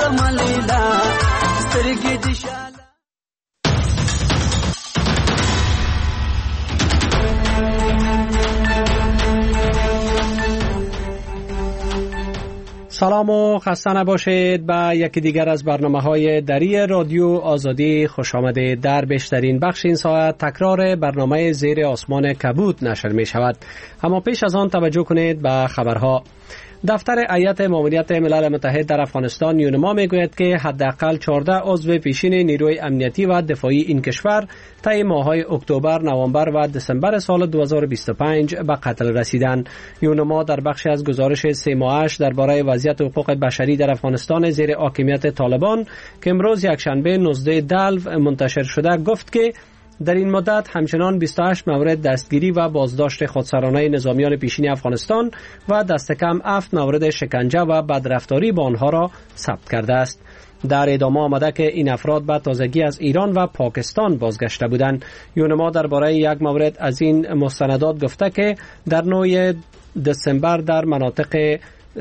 تملیلا سترګې دې شاله. سلام و خسته نباشید. به یکی دیگر از برنامه‌های دری رادیو آزادی خوش آمدید. در بیشترین بخش این ساعت تکرار برنامه زیر آسمان کبود نشر می شود. اما پیش از آن توجه کنید به خبرها. دفتر هیئت ماموریت ملل متحد در افغانستان یونما میگوید که حداقل 14 عضو پیشین نیروی امنیتی و دفاعی این کشور طی ماه‌های اکتبر، نوامبر و دسامبر سال 2025 به قتل رسیدند. یونما در بخشی از گزارش 3 ماهش درباره وضعیت حقوق بشری در افغانستان زیر حاکمیت طالبان که امروز یکشنبه 19 دلو منتشر شده گفت که در این مدت همچنان 28 مورد دستگیری و بازداشت خودسرانه نظامیان پیشین افغانستان و دست کم 7 مورد شکنجه و بدرفتاری با آنها را ثبت کرده است. در ادامه آمده که این افراد به تازگی از ایران و پاکستان بازگشته بودند. یونما درباره یک مورد از این مستندات گفته که در 9 دسامبر در مناطق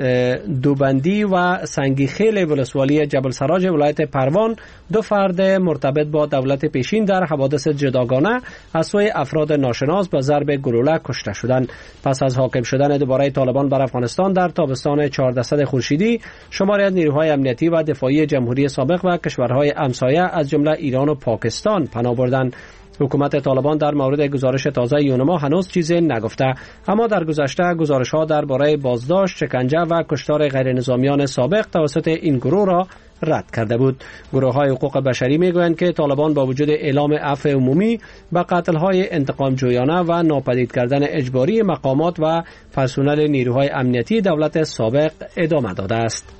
دوبندی و سنگی خیل ولسوالی جبل سراج ولایت پروان 2 فرد مرتبط با دولت پیشین در حوادث جداگانه از سوی افراد ناشناس به ضرب گلوله کشته شدند. پس از حاکم شدن دوباره طالبان بر افغانستان در تابستان 1400 خورشیدی، شماری از نیروهای امنیتی و دفاعی جمهوری سابق و کشورهای همسایه از جمله ایران و پاکستان پناه بردند. حکومت طالبان در مورد گزارش تازه یونما هنوز چیزی نگفته، اما در گذشته گزارش‌ها درباره بازداشت، شکنجه و کشتار غیر نظامیان سابق توسط این گروه را رد کرده بود. گروه‌های حقوق بشری می‌گویند که طالبان با وجود اعلام عفو عمومی به قتل‌های انتقام جویانه و ناپدید کردن اجباری مقامات و پرسنل نیروهای امنیتی دولت سابق ادامه داده است.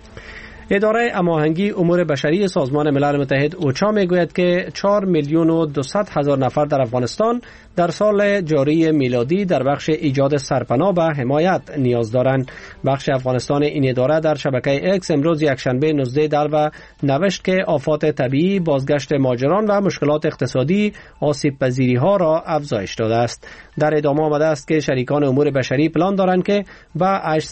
اداره هماهنگی امور بشری سازمان ملل متحد اوچا میگوید که 4,200,000 نفر در افغانستان در سال جاری میلادی در بخش ایجاد سرپناه و حمایت نیاز دارند. بخش افغانستان این اداره در شبکه اکس امروز یکشنبه 19 دلو نوشت که آفات طبیعی، بازگشت مهاجران و مشکلات اقتصادی آسیب پذیری ها را افزایش داده است. در ادامه آمده است که شریکان امور بشری پلان دارند که به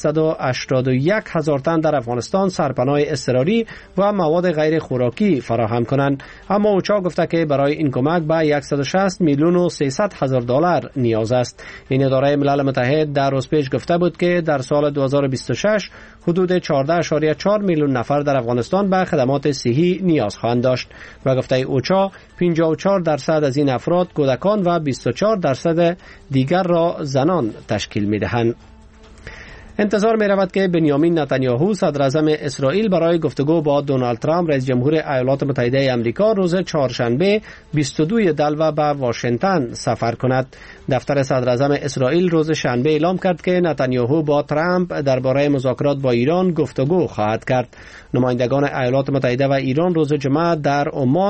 881,000 تن در افغانستان سرپناه اضطراری و مواد غیر خوراکی فراهم کنند. اما اوچا گفته که برای این کمک به 160,300,000 دلار نیاز است. این اداره ملل متحد در روز پیش گفته بود که در سال 2026 حدود 14.4 میلیون نفر در افغانستان به خدمات صحی نیاز خواهند داشت و گفته اوچا 54% از این افراد کودکان و 24% دیگر را زنان تشکیل می‌دهند. انتظار می رود که بنیامین نتانیاهو صدر اعظم اسرائیل برای گفتگو با دونالد ترامپ رئیس جمهور ایالات متحده آمریکا روز چهارشنبه 22 دلو به واشنگتن سفر کند. دفتر صدر اعظم اسرائیل روز شنبه اعلام کرد که نتانیاهو با ترامپ درباره مذاکرات با ایران گفتگو خواهد کرد. نمایندگان ایالات متحده و ایران روز جمعه در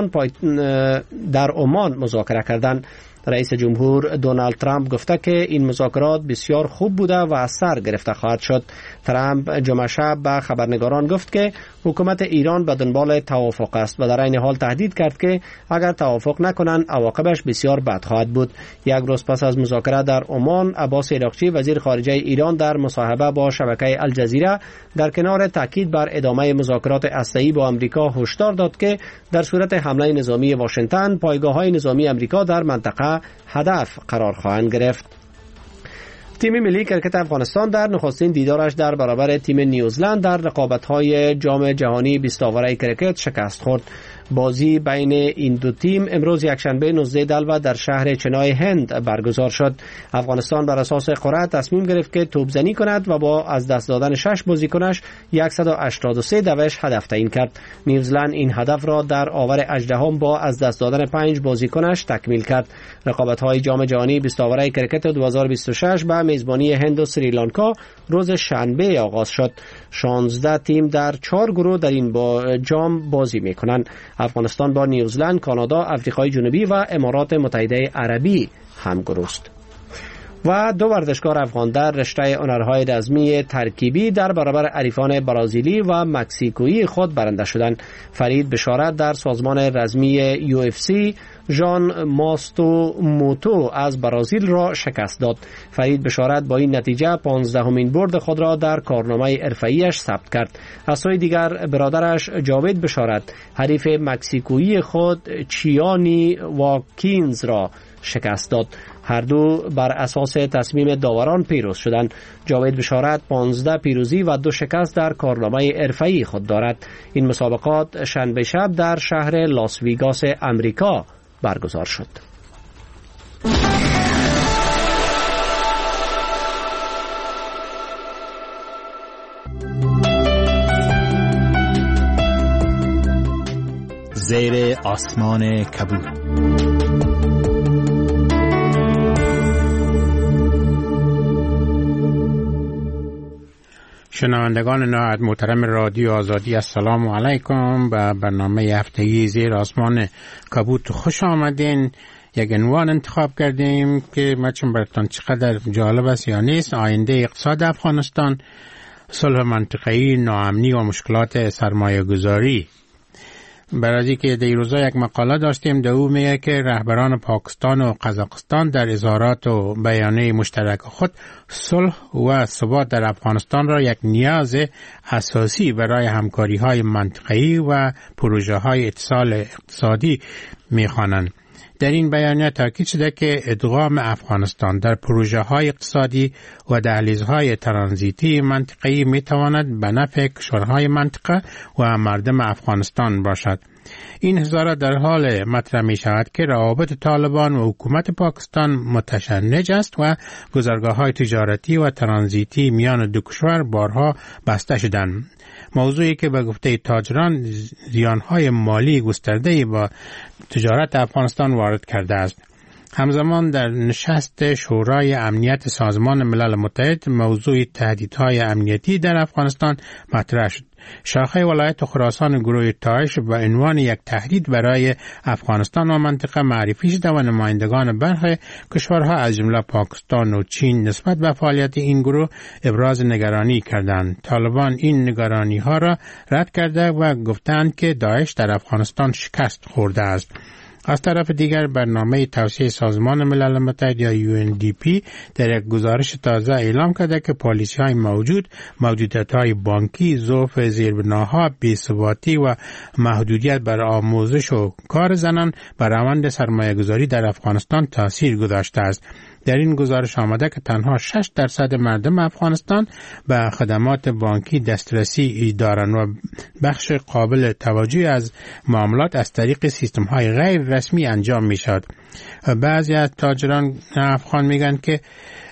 عمان مذاکره کردند. رئیس جمهور دونالد ترامپ گفته که این مذاکرات بسیار خوب بوده و از سر گرفته خواهد شد. ترامپ جمعه شب به خبرنگاران گفت که حکومت ایران به دنبال توافق است و در این حال تهدید کرد که اگر توافق نکنند عواقبش بسیار بد خواهد بود. یک روز پس از مذاکره در عمان، عباس عراقچی وزیر خارجه ایران در مصاحبه با شبکه الجزیره در کنار تاکید بر ادامه مذاکرات هسته‌ای با آمریکا هشدار داد که در صورت حمله نظامی واشنگتن پایگاه‌های نظامی آمریکا در منطقه هدف قرار خواهند گرفت. تیم ملی کرکت افغانستان در نخستین دیدارش در برابر تیم نیوزلند در رقابت‌های جام جهانی 20 آوره کرکت شکست خورد. بازی بین این دو تیم امروز یکشنبه 19 دلو در شهر چنای هند برگزار شد. افغانستان بر اساس قرعه تصمیم گرفت که توپزنی کند و با از دست دادن 6 بازیکنش 183 دوش هدف تعیین کرد. نیوزلند این هدف را در آور 18 با از دست دادن 5 بازیکنش تکمیل کرد. رقابت‌های جام جهانی 20 آوره کرکت 2026 به میزبانی هند و سریلانکا روز شنبه آغاز شد. 16 تیم در 4 گروه در این جام بازی می‌کنند. افغانستان با نیوزلند، کانادا، آفریقای جنوبی و امارات متحده عربی همگروه است. و 2 ورزشکار افغان در رشته هنرهای رزمی ترکیبی در برابر حریفان برازیلی و مکزیکویی خود برنده شدند. فرید بشارت در سازمان رزمی UFC ژان ماستوموتو از برازیل را شکست داد. فرید بشارت با این نتیجه 15مین برد خود را در کارنامه حرفه‌ایش ثبت کرد. از سوی دیگر برادرش جاوید بشارت حریف مکزیکویی خود چیانی واکینز را شکست داد. هر دو بر اساس تصمیم داوران پیروز شدند. جاوید بشارت 15 پیروزی و 2 شکست در کارنامه حرفه‌ای خود دارد. این مسابقات شنبه شب در شهر لاس ویگاس امریکا برگزار شد. زیر آسمان کبود. شنوندگان نهایت محترم رادیو آزادی، السلام علیکم. به برنامه هفتگی زیر آسمان کبوت خوش آمدین. یک عنوان انتخاب کردیم که مچون براتون چقدر جالب است یا نیست: آینده اقتصاد افغانستان، صلح منطقه‌ای، ناامنی و مشکلات سرمایه گذاری. برای که در روزا یک مقاله داشتیم در او میگه که رهبران پاکستان و قزاقستان در اظهارات و بیانیه مشترک خود صلح و ثبات در افغانستان را یک نیاز اساسی برای همکاری های منطقه‌ای و پروژه های اتصال اقتصادی میخوانند. در این بیانیه تاکید شده که ادغام افغانستان در پروژه های اقتصادی و دهلیزهای ترانزیتی منطقه‌ای میتواند به نفع کشورهای منطقه و مردم افغانستان باشد. این اظهارات در حال مطرح می شود که روابط طالبان و حکومت پاکستان متشنج است و گذرگاه‌های تجارتی و ترانزیتی میان دو کشور بارها بسته شدند. موضوعی که به گفته تاجران زیانهای مالی گسترده‌ای با تجارت افغانستان وارد کرده است. همزمان در نشست شورای امنیت سازمان ملل متحد موضوع تهدیدهای امنیتی در افغانستان مطرح شد. شاخه ولایت خراسان گروه داعش به عنوان یک تهدید برای افغانستان و منطقه معرفی شده و نمایندگان برخی کشورها از جمله پاکستان و چین نسبت به فعالیت این گروه ابراز نگرانی کردند. طالبان این نگرانی ها را رد کرده و گفتند که داعش در افغانستان شکست خورده است. از طرف دیگر برنامه توسعه سازمان ملل متحد یا UNDP در یک گزارش تازه اعلام کرده که پالیسی‌های موجودیت‌های بانکی، ضعف زیربناها، بی‌ثباتی و محدودیت بر آموزش و کار زنان بر روند سرمایه‌گذاری در افغانستان تاثیر گذاشته است. در این گزارش آمده که تنها 6% مردم افغانستان به خدمات بانکی دسترسی دارند و بخش قابل توجهی از معاملات از طریق سیستم‌های غیر رسمی انجام می‌شود. بعضی از تاجران افغان میگن که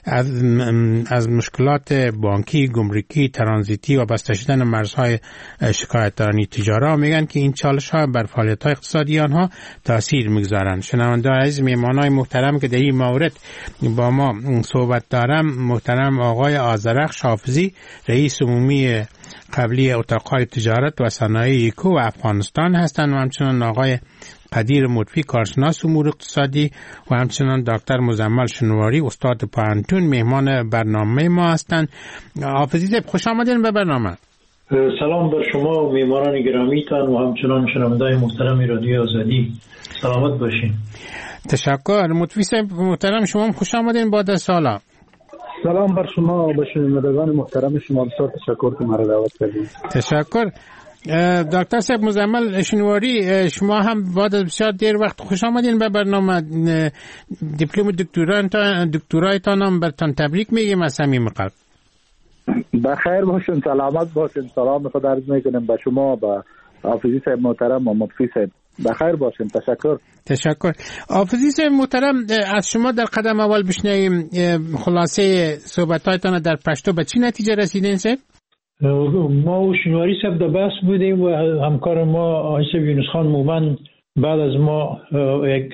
از مشکلات بانکی، گمرکی، ترانزیتی و بسته شدن مرزهای شکایترانی تجارا میگن که این چالش‌ها بر فعالیت‌های اقتصادی آنها تاثیر می‌گذارند. شنوندگان عزیز، میهمانان محترم که در این مورد با ما صحبت دارم، محترم آقای آذرخش حافظی، رئیس عمومی قبلی اتاق‌های تجارت و صنایع ایکو و افغانستان هستند و همچنین آقای قدیر مطفی، کارشناس امور اقتصادی و همچنین دکتر مزمل شنواری، استاد پوهنتون، مهمان برنامه ما هستند. حافظی صاحب، خوش آمدین به برنامه. سلام بر شما و میهمانان گرامیتان و همچنان شنوندگان محترم رادیو آزادی. سلامت باشین. تشکر. مطفی صاحب محترم، شما خوش آمدین بعد از سالا. سلام بر شما و شنوندگان محترم شما. بسیار تشکر که مرا دعوت کردید. تشکر. دکتر صاحب مزمل شنواری، شما هم بعد از بسیار دیر وقت خوش آمدین به برنامه. دیپلم دکترایتان هم برتان تبریک میگیم از صمیم قلب. بخیر باشین، سلامت باشین. سلام خود عرض میکنم به شما، به حافظی صاحب محترم و مطفی صاحب. بخیر باشین. تشکر. حافظی صاحب محترم، از شما در قدم اول بشنویم خلاصه صحبتایتان در پشتو به چی نتیجه رسیدین صاحب؟ ما و شنواری صاحب در بحث بودیم و همکار ما آقای یونس خان مومن بعد از ما یک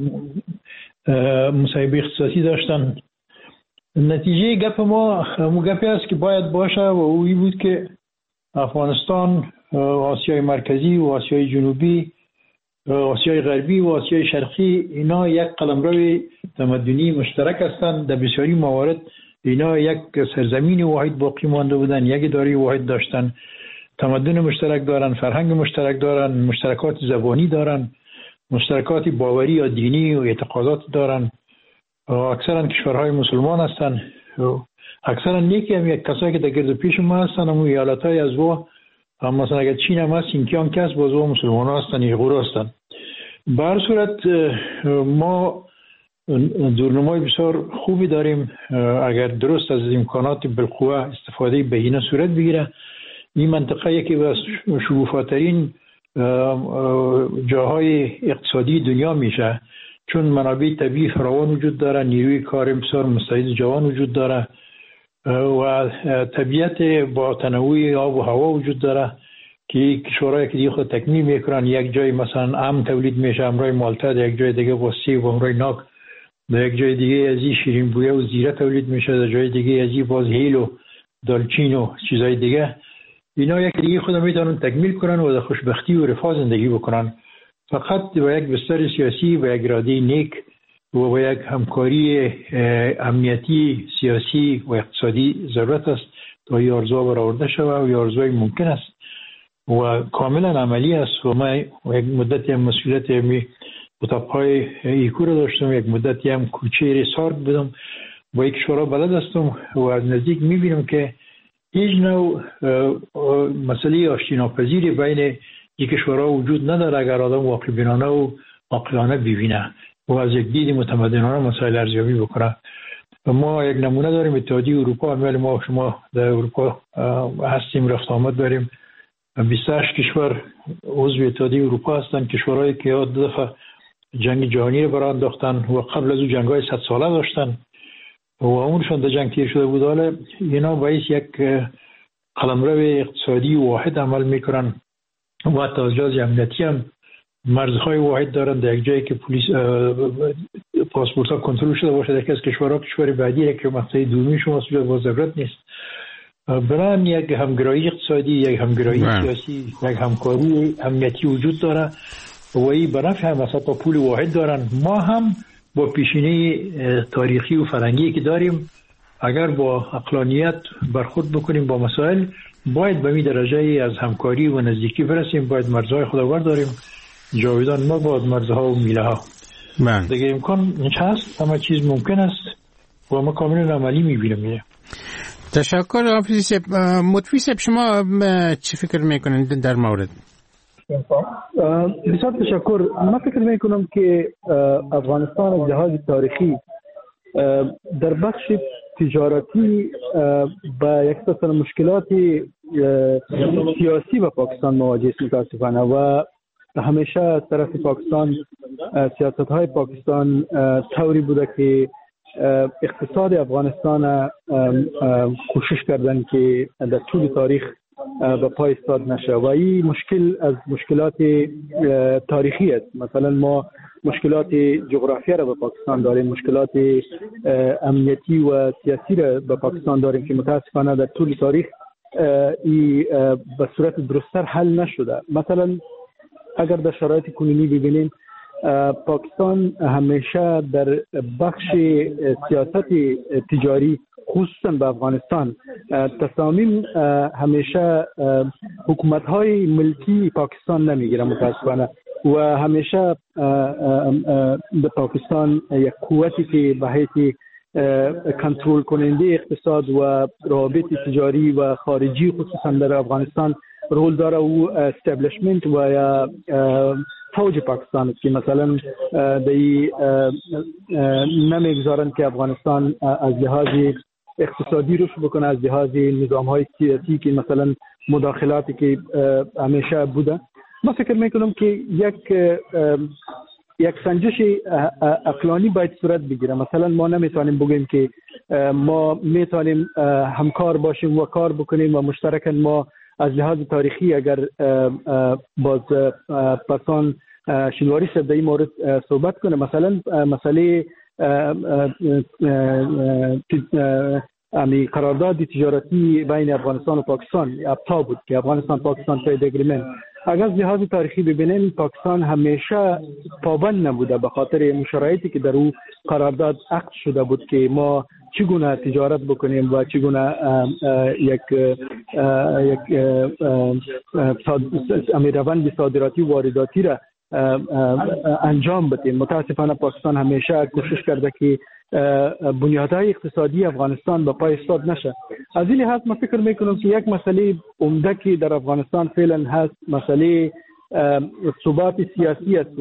مصاحبه اختصاصی داشتن. نتیجه گپ ما گپی است که باید باشه و اوی بود که افغانستان، آسیای مرکزی و آسیای جنوبی آسیای غربی و آسیای شرقی اینا یک قلمرو تمدنی مشترک هستند. در بسیاری موارد اینا یک سرزمین واحد باقی مانده بودن، یک اداره واحد داشتن، تمدن مشترک دارن، فرهنگ مشترک دارن، مشترکات زبانی دارن، مشترکات باوری یا دینی و اعتقادات دارن. اکثرا کشورهای مسلمان هستن. اکثرا نیکی هم یک کسایی که در گرد پیش ما هستن هم ایالتهای از و مثلا اگر چین هم هست این که هم کس باز و مسلمان هستن ایغور هستن. به هر صورت ما دورنمای بسیار خوبی داریم. اگر درست از امکانات بالقوه استفاده بهینه صورت بگیره، این منطقه یکی از شگوفاترین جاهای اقتصادی دنیا میشه، چون منابع طبیعی فراوان وجود داره، نیروی کار بسیار مستعد جوان وجود داره و طبیعت با تنوع آب و هوا وجود داره که کشورهایی که دیگه خود تکمیل میکنن. یک جای مثلا ام تولید میشه، امرای مالتا، در یک جای دیگه با سیب و امرای ناک، در یک جای دیگه ازی شیرین بویه و زیره تولید میشه، در جای دیگه ازی باز هیل و دالچین و چیزای دیگه. اینا یک دیگه خود میتونن تکمیل کنن و در خوشبختی و رفاه زندگی بکنن. فقط با یک بستر سیاسی و یک اراده نیک و با یک همکاری امنیتی سیاسی و اقتصادی ضرورت است تا این آرزوها برآورده شود و این آرزوهای ممکن است و کاملا عملی است. و ما یک مدتی هم مسئولیت می اتاقهای ایکو رو داشتم، یک مدتی هم کوچه سارد بودم، با یک کشورها بلد هستم و از نزدیک میبینم که هیچ نوع مسئله آشتیناپذیری بین یک کشورها وجود نداره اگر آدم واقع بینانه و عاقلانه ببینه و از یک دید متمدنانه مسائل ارزیابی بکنه. ما یک نمونه داریم، اتحادیه اروپا. اول ما شما در اروپا هستیم، رفت آمد داریم. 28 کشور عضو اتحادیه اروپا هستند، کشورهایی که دو دفعه جنگ جهانی رو برای انداختن و قبل از اون جنگ‌های 100 ساله داشتن و اونشون در جنگ تیر شده بود. حالا اینا باعث یک قلمرو اقتصادی واحد عمل میکنن و حتی از لحاظ امنیتی هم مرزهای واحد دارن. در یک جایی که پلیس پاسپورت‌ها کنترل شده باشه در از کشورها، کشور بعدی که مقطع دومی شما سوجه با ضرورت نیست. برای یک همگرایی اقتصادی، یک همگرایی سیاسی، یک همکاری امنیتی وجود داره و این به نفع هم تا پول واحد دارن. ما هم با پیشینه تاریخی و فرهنگی که داریم اگر با عقلانیت برخورد بکنیم با مسائل، باید به این درجه از همکاری و نزدیکی برسیم. باید مرزهای خودآور داریم، جاویدان ما باید مرزها و میله ها. دیگه امکان هست، همه چیز ممکن است و ما کاملا عملی میبینیم. تشکر حافظی صاحب. مطفی صاحب شما چی فکر میکنید در مورد؟ بسیار تشکر. من فکر میکنم که افغانستان از لحاظ تاریخی در بخش تجارتی با یک سلسله مشکلات سیاسی با پاکستان مواجه است متاسفانه و همیشه از طرف پاکستان سیاست‌های پاکستان طوری بوده که اقتصاد افغانستان کوشش کردن که در طول تاریخ به پای ایستاد نشه و این مشکل از مشکلات تاریخی است. مثلا ما مشکلات جغرافیا را به پاکستان داریم، مشکلات امنیتی و سیاسی را به پاکستان داریم که متاسفانه در طول تاریخ به صورت درست‌تر حل نشده. مثلا اگر در شرایط کنونی ببینیم، پاکستان همیشه در بخش سیاست تجاری خصوصا به افغانستان تصامیم همیشه حکومت‌های ملکی پاکستان نمیگیره متاسفانه و همیشه به پاکستان یک قوتی که به حیث کنترل کننده اقتصاد و روابط تجاری و خارجی خصوصا در افغانستان رول داره و استابلیشمنت و یا فوج پاکستان است که مثلا نمیگذارن که افغانستان از لحاظ اقتصادی رشد بکنه، از لحاظ نظام‌های سیاسی که مثلا مداخلاتی که همیشه بوده. من فکر میکنم که یک سنجش عقلانی باید صورت بگیره. مثلا ما نمیتونیم بگیم که ما میتونیم همکار باشیم و کار بکنیم و مشترکاً ما از لحاظ تاریخی اگر باز پسان شنواری صاحب در این مورد صحبت کنه، مثلا مسئله قرارداد تجارتی بین افغانستان و پاکستان ابتا بود که افغانستان پاکستان ترید اگریمنت اگر از لحاظ تاریخی ببینیم پاکستان همیشه پابند نبوده به خاطر شرایطی که در او قرارداد عقد شده بود که ما چگونه تجارت بکنیم و چگونه یک روند صادراتی و وارداتی را انجام بدیم. متاسفانه پاکستان همیشه کوشش کرده که بنیادهای اقتصادی افغانستان به پای ایستاد نشه. از این لحاظ من فکر میکنم که یک مسئله عمده که در افغانستان فعلا هست مسئله ثبات سیاسی است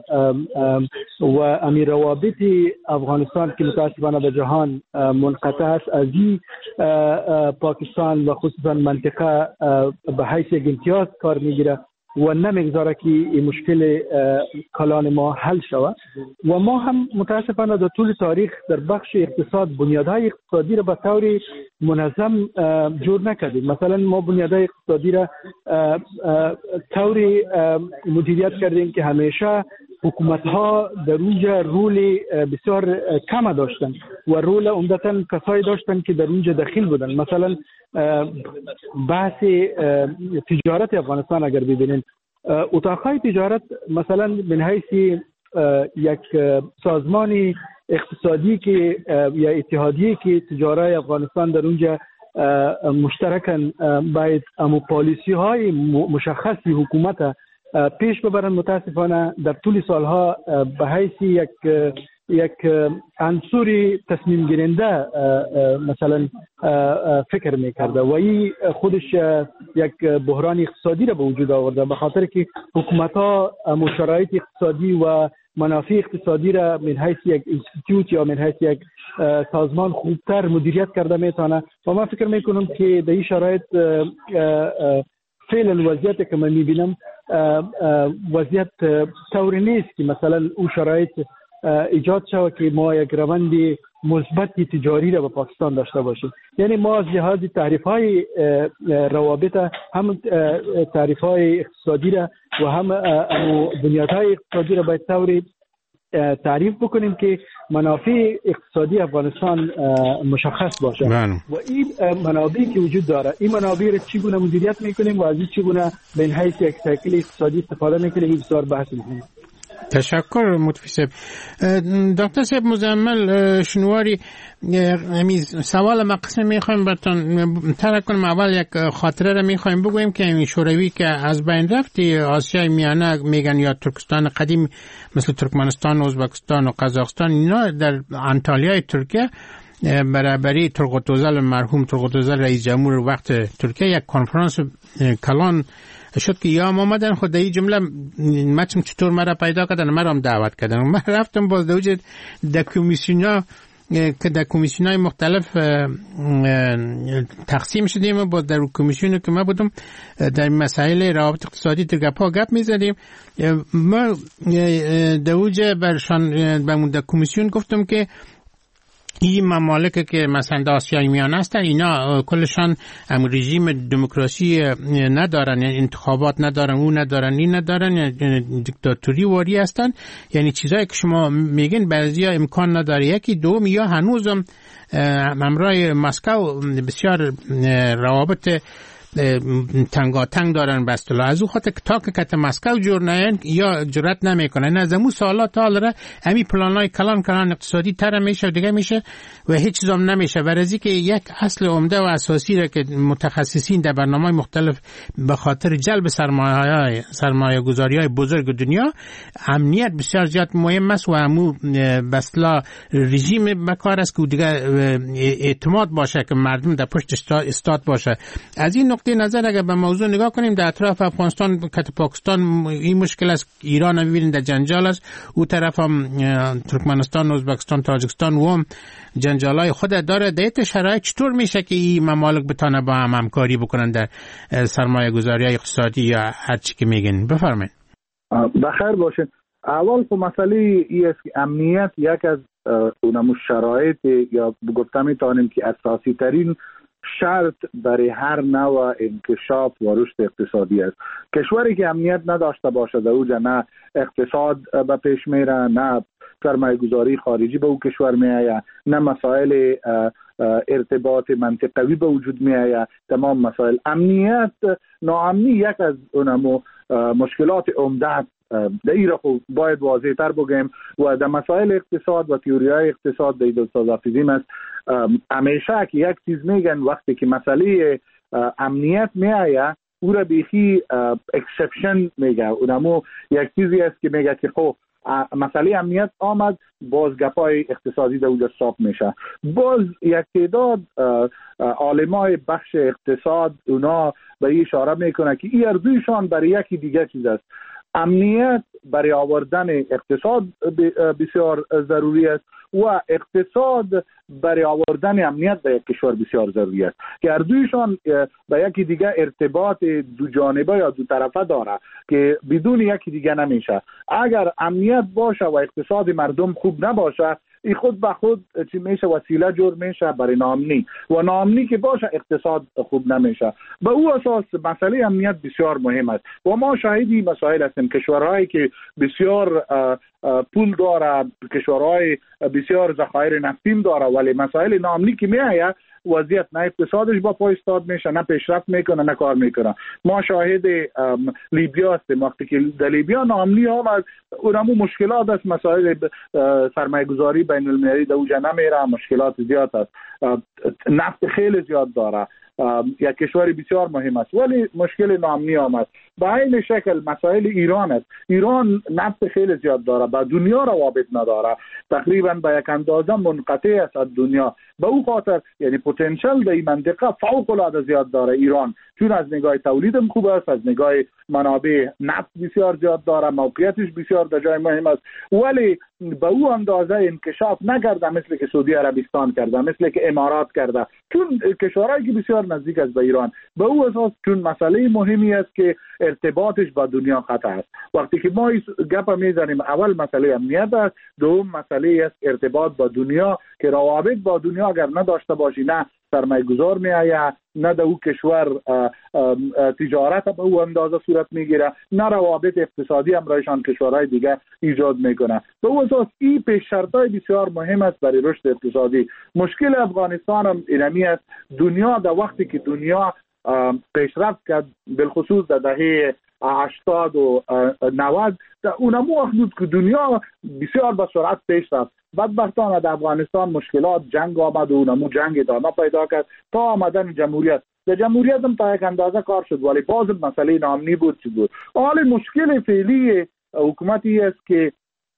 و امیر روابط افغانستان که متاسفانه به جهان منقطع است. از این پاکستان و خصوصا منطقه به حیث یک امتیاز کار میگیره و نمیگذاره که این مشکل کلان ما حل شود. و ما هم متاسفانه در طول تاریخ در بخش اقتصاد بنیادهای اقتصادی را به طور منظم جور نکردیم. مثلا ما بنیادهای اقتصادی را طور مدیریت کردیم که همیشه حکومت ها در اونجا رول بسیار کم داشتن و رول عمدتاً کسایی داشتن که در اونجا دخیل بودن. مثلا بحث تجارت افغانستان اگر ببینید اتاقهای تجارت مثلا من حیث یک سازمان اقتصادی که یا اتحادیه که تجارت افغانستان در اونجا مشترکاً باید امو پالیسی های مشخصی حکومت پیش ببرن. متاسفانه در طول سالها به حیث یک عنصری تصمیم گیرنده مثلا فکر میکرده و این خودش یک بحران اقتصادی را به وجود آورده به خاطر که حکومت ها شرایط اقتصادی و منافع اقتصادی را من حیث یک اینستیتوت یا من حیث یک سازمان خوبتر مدیریت کرده میتونه. و من فکر میکنم که در این شرایط فعلا وضعیتی که من میبینم وضعیت طوری نیست که مثلا او شرایط ایجاد شود که ما یک روند مثبت تجاری را به پاکستان داشته باشیم. یعنی ما از لحاظ تعریف های روابط هم تعریف های اقتصادی را و هم بنیادهای اقتصادی را باید طوری تعریف بکنیم که منافع اقتصادی افغانستان مشخص باشه و این منابعی که وجود داره این منابع را چگونه مدیریت میکنیم و از این چگونه به حیث یک سایکل اقتصادی استفاده میکنیم این بسیار بحث مهمه. تشکر متفی صاحب. دکتر صاحب مزمل شنواری سوال مقصد میخوایم براتون طرح کنیم. اول یک خاطره را میخوایم بگویم که این شوروی که از بین رفت آسیای میانه میگن یا ترکستان قدیم مثل ترکمنستان، ازبکستان و قزاقستان اینا در انطالیای ترکیه برابری ترقوتوزل مرحوم ترقوتوزل رئیس جمهور وقت ترکیه یک کنفرانس کلان شد که یا آمدن خود این جمله مچم چطور مرا پیدا کردن مرا هم دعوت کردن. من رفتم باز دوجه در کمیسیونا که در کمیسیونای مختلف تقسیم شدیم و باز در کمیسیونی که ما بودم در مسائل روابط اقتصادی در گپ میزدیم. ما دوجه برشان در کمیسیون گفتم که این ممالک که مثلا در آسیای میانه هستن اینا کلشان رژیم دموکراسی ندارن، یعنی انتخابات ندارن، اون ندارن، این ندارن، یعنی دیکتاتوری واری هستن. یعنی چیزایی که شما میگین بعضیا امکان نداره. یکی دوم یا هنوزم همراه مسکو بسیار روابط تنگاتنگ دارن بستلا از او خاطر تا که کت مسکو جور نیان یا جرات نمیکنن. از امو سالات حال امی پلانای کلان اقتصادی تر میشه و دیگه میشه و هیچ چیزام نمیشه. ورزی که یک اصل عمده و اساسی را که متخصصین در برنامه‌های مختلف به خاطر جلب سرمایه گذاری های بزرگ دنیا امنیت بسیار زیاد مهم است و امو بستلا رژیم بکار است که دیگه اعتماد باشه که مردم در پشت استاد باشه. از این نقطه نظر اگر به موضوع نگاه کنیم در اطراف افغانستان که پاکستان این مشکل است، ایران هم می‌بینید در جنجال است، او طرف هم ترکمنستان، ازبکستان، تاجیکستان و هم جنجالای خود داره. در شرایط چطور میشه که این ممالک بتونه با هم همکاری بکنن در سرمایه گذاری اقتصادی یا هر چی که میگن؟ بفرمایید. بخیر باشین. اول خب مسئله ای است که امنیت یک از اونم شرایط یا گفته میتونیم که اساسی ترین شرط برای هر نوع انکشاف و رشد اقتصادی است. کشوری که امنیت نداشته باشه در اوج نه اقتصاد به پیش میره، نه سرمایه گذاری خارجی به او کشور میآید، نه مسائل ارتباط منطقوی به وجود می آید. تمام مسائل امنیت، ناامنی یک از اونمو مشکلات عمده در این را باید واضح تر بگیم و در مسائل اقتصاد و تئوری های اقتصاد در استاد حافظی است. همیشه که یک چیز میگن وقتی که مسئله امنیت می آید او را بیخی اکسپشن میگه، اونمو یک چیزی است که میگه که خب مسئله امنیت آمد باز گپای اقتصادی در اونجا استاپ میشه. باز یک تعداد عالمای بخش اقتصاد اونا به این اشاره میکنه که این ارزویشان برای یکی دیگه چیز است. امنیت برای آوردن اقتصاد بسیار ضروری است و اقتصاد برای آوردن امنیت به یک کشور بسیار ضروری است که هر دویشان به یکی دیگه ارتباط دو جانبه یا دو طرفه داره که بدون یکی دیگه نمیشه. اگر امنیت باشه و اقتصاد مردم خوب نباشه این خود به خود چی میشه وسیله جور میشه برای ناامنی و ناامنی که باشه اقتصاد خوب نمیشه. به او اساس مسئله امنیت بسیار مهم است و ما شاهدی مسائل هستیم. کشورهایی که بسیار پول داره، کشورهای بسیار ذخایر نفتیم داره، ولی مسائل ناامنی که میآید وضعیت نه اقتصادش با پای ایستاد میشه، نه پیشرفت میکنه، نه کار میکنه. ما شاهد لیبیا هستیم. وقتی که در لیبیا ناامنی آمد اونمو مشکلات است، مسائل سرمایه گذاری بین المللی در اوجا نمیره، مشکلات زیاد است، نفت خیلی زیاد داره، یک کشور بسیار مهم است ولی مشکل ناامنی آمد. به این شکل مسائل ایران است. ایران نفت خیلی زیاد داره، با دنیا روابط نداره، تقریبا به یک اندازه منقطع است از دنیا. به او خاطر یعنی پتانسیل در این منطقه فوق العاده زیاد داره ایران، چون از نگاه تولیدم خوب است، از نگاه منابع نفت بسیار زیاد داره، موقعیتش بسیار در جای مهم است، ولی به او اندازه انکشاف نکرده مثل که سعودی عربستان کرده، مثل که امارات کرده، چون کشورهایی که بسیار نزدیک است به ایران. به او اساس چون مسئله مهمی است که ارتباطش با دنیا خطا است. وقتی که ما گپ میزنیم اول مسئله امنیت است، دوم مسئله است ارتباط با دنیا که روابط با دنیا اگر نداشته باشی نه سرمایه گذار می آید، نه در او کشور تجارت به او اندازه صورت میگیره، نه روابط اقتصادی همراهشان کشورهای دیگه ایجاد میکنه. به او اساس این پیش شرطای بسیار مهم است برای رشد اقتصادی. مشکل افغانستان هم اینمی است. دنیا در وقتی که دنیا پیشرفت کرد بالخصوص در دهه 80 و 90 اونمو وقت بود که دنیا بسیار به سرعت پیش رفت. بدبختانه در افغانستان مشکلات جنگ آمد و اونمو جنگ ادامه پیدا کرد تا آمدن جمهوریت. در جمهوریت هم تا یک اندازه کار شد ولی باز مسئله ناامنی بود چی بود. حال مشکل فعلی حکومتی است که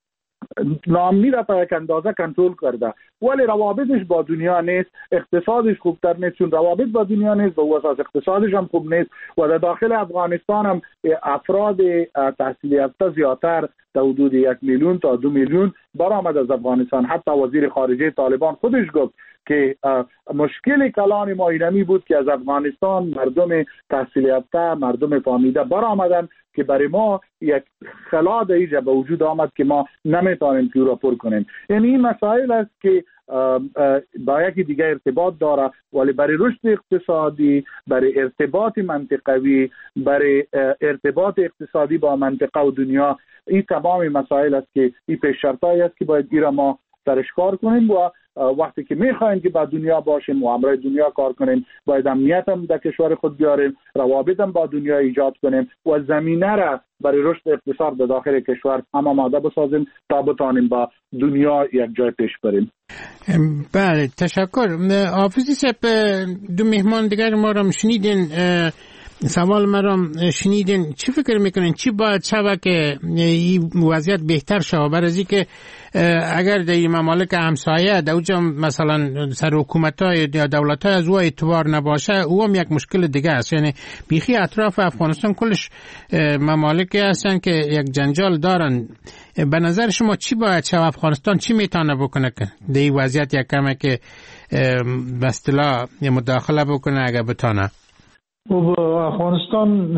ناامنی را تا یک اندازه کنترل کرده ولی روابطش با دنیا نیست، اقتصادش خوبتر نیست. چون روابط با دنیا نیست به اساس اقتصادش هم خوب نیست و در داخل افغانستان هم افراد تحصیل یافته زیادتر در حدود 1 میلیون تا 2 میلیون برآمد از افغانستان. حتی وزیر خارجه طالبان خودش گفت که مشکل کلان ما اینمی بود که از افغانستان مردم تحصیل یافته، مردم فهمیده برآمدن که برای ما یک خلا در اینجا به وجود آمد که ما نمیتونیم که را پر کنیم. یعنی این مسائل است که با یکی دیگه ارتباط داره ولی برای رشد اقتصادی، برای ارتباط منطقوی، برای ارتباط اقتصادی با منطقه و دنیا این تمام مسائل است که این پیش شرطایی است که باید ایرا ما سرش کار کنیم و وقتی که میخوایم که با دنیا باشیم و همراه دنیا کار کنیم باید امنیت هم در کشور خود بیاریم، روابط هم با دنیا ایجاد کنیم و زمینه را برای رشد اقتصاد در داخل کشور هم آماده بسازیم تا بتانیم با دنیا یک جای پیش بریم. بله تشکر. حافظی صاحب دو مهمان دیگر ما را شنیدین، سوال مرا شنیدین، چی فکر میکنین چی باید شود که این وضعیت بهتر شود برای از که اگر در این ممالک همسایه در اونجا مثلا سر حکومت‌های یا دولت‌های از او اعتبار نباشه او هم یک مشکل دیگه است. یعنی بیخی اطراف افغانستان کلش ممالکی هستن که یک جنجال دارن. به نظر شما چی باید شود؟ افغانستان چی میتونه بکنه که در این وضعیت یک کمه که به اصطلاح مداخله بکنه اگر بتونه؟ و افغانستان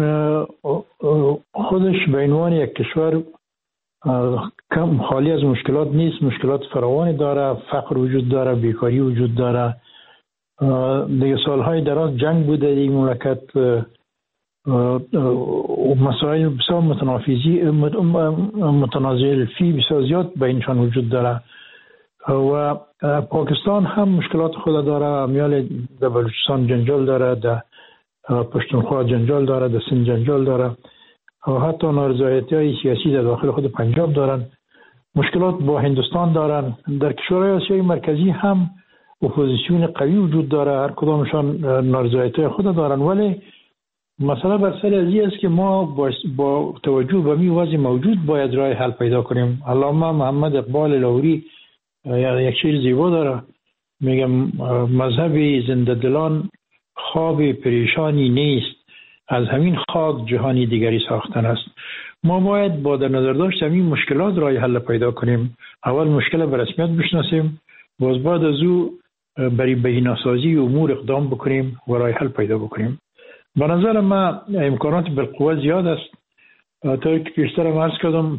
خودش به عنوان یک کشور کم خالی از مشکلات نیست، مشکلات فراوانی داره، فقر وجود داره، بیکاری وجود داره. دیگه سالهای دراز جنگ بوده این مملکت، مسائل بسیار متنازعه فی بسیار زیاد بینشان وجود داره. و پاکستان هم مشکلات خود داره. میال در بلوچستان جنجال داره، در پشتونخوا جنجال داره، در سند جنجال داره و حتی نارضایتی‌های سیاسی در داخل خود پنجاب دارن. مشکلات با هندوستان دارن. در کشورهای آسیای مرکزی هم اپوزیسیون قوی وجود داره، هر کدامشان نارضایتی‌های خود دارن. ولی مسئله بر سر ازی است که ما با توجه به می وضع موجود باید راه حل پیدا کنیم. علامه محمد اقبال لاهوری یک شعر زیبا داره، میگم مذهب زنده دلان خواب پریشانی نیست، از همین خاک جهانی دیگری ساختن است. ما باید با در نظر داشت همین مشکلات راه حل پیدا کنیم. اول مشکل به رسمیت بشناسیم، باز بعد از او برای بهینه‌سازی امور اقدام بکنیم و راه حل پیدا بکنیم. به نظر من امکانات بالقوه زیاد است. تا که پیشتر عرض کردم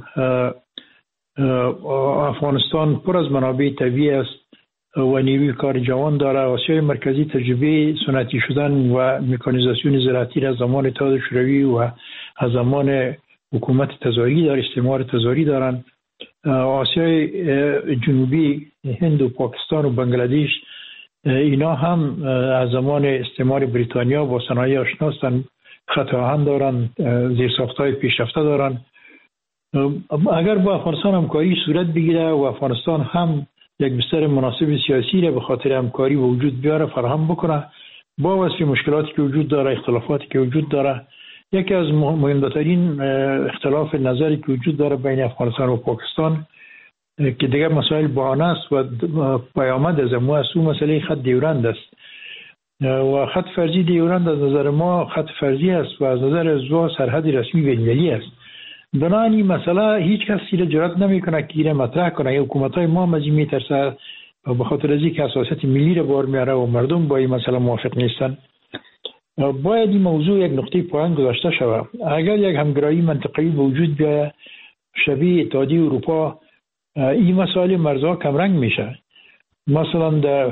افغانستان پر از منابع طبیعی است و نیروی کار جوان داره. آسیای مرکزی تجربه سنتی شدن و مکانیزاسیون زراعتی از زمان اتحاد شوروی و از زمان حکومت تزاری داره، استعمار تزاری دارن. آسیای جنوبی، هند و پاکستان و بنگلادش، اینا هم از زمان استعمار بریتانیا با صنایع آشنا هستند، خط آهن دارن، زیرساخت‌های پیشرفته دارن. اگر با افغانستان همکاری صورت بگیره و افغانستان هم یک بستر مناسب سیاسی را به خاطر همکاری به وجود بیاره، فراهم بکنه، با وصف مشکلاتی که وجود داره، اختلافاتی که وجود داره، یکی از مهمترین اختلاف نظری که وجود داره بین افغانستان و پاکستان که دیگر مسائل بهانه است و پیامد از ما از اون مسئله خط دیورند است و خط فرضی دیورند از نظر ما خط فرضی است و از نظر زوا سرحد رسمی بین‌المللی است. بنابراین این مسئله هیچ کسی را جرأت نمیکنه که اینو مطرح کنه. حکومت‌های ما از این میترسه به خاطر از اینکه حساسیت ملی را بار میاره و مردم با این مسئله موافق نیستن. باید این موضوع یک نقطه پایان گذاشته شود. اگر یک همگرایی منطقه‌ای به وجود بیاید شبیه اتحادیه اروپا، این مسائل مرزها کمرنگ میشه. مثلا در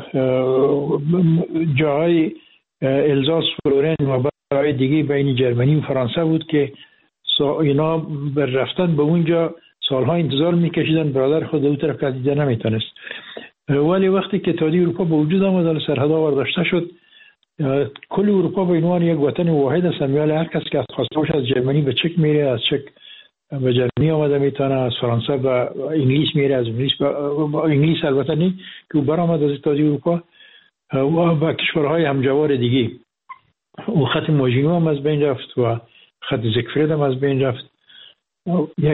جاهای الزاس، فلورن و برای دیگه بین جرمنی و فرانسه بود که اینا بر رفتن به اونجا سالها انتظار میکشیدن، برادر خود اون طرف که دیده نمیتونست. ولی وقتی که اتحادیه اروپا به وجود آمد، سرحدها برداشته شد، کل اروپا به عنوان یک وطن واحد است. میال هر کس که از خواسته باشه از جرمنی به چک میره، از چک به جرمنی آمده میتونه، از فرانسه به انگلیس میره، از انگلیس به انگلیس البته نه که برآمد از اتحادیه اروپا و با کشورهای همجوار دیگه. و خط ماژینو هم از بین رفت و خط زیگفرید هم از بین رفت. یک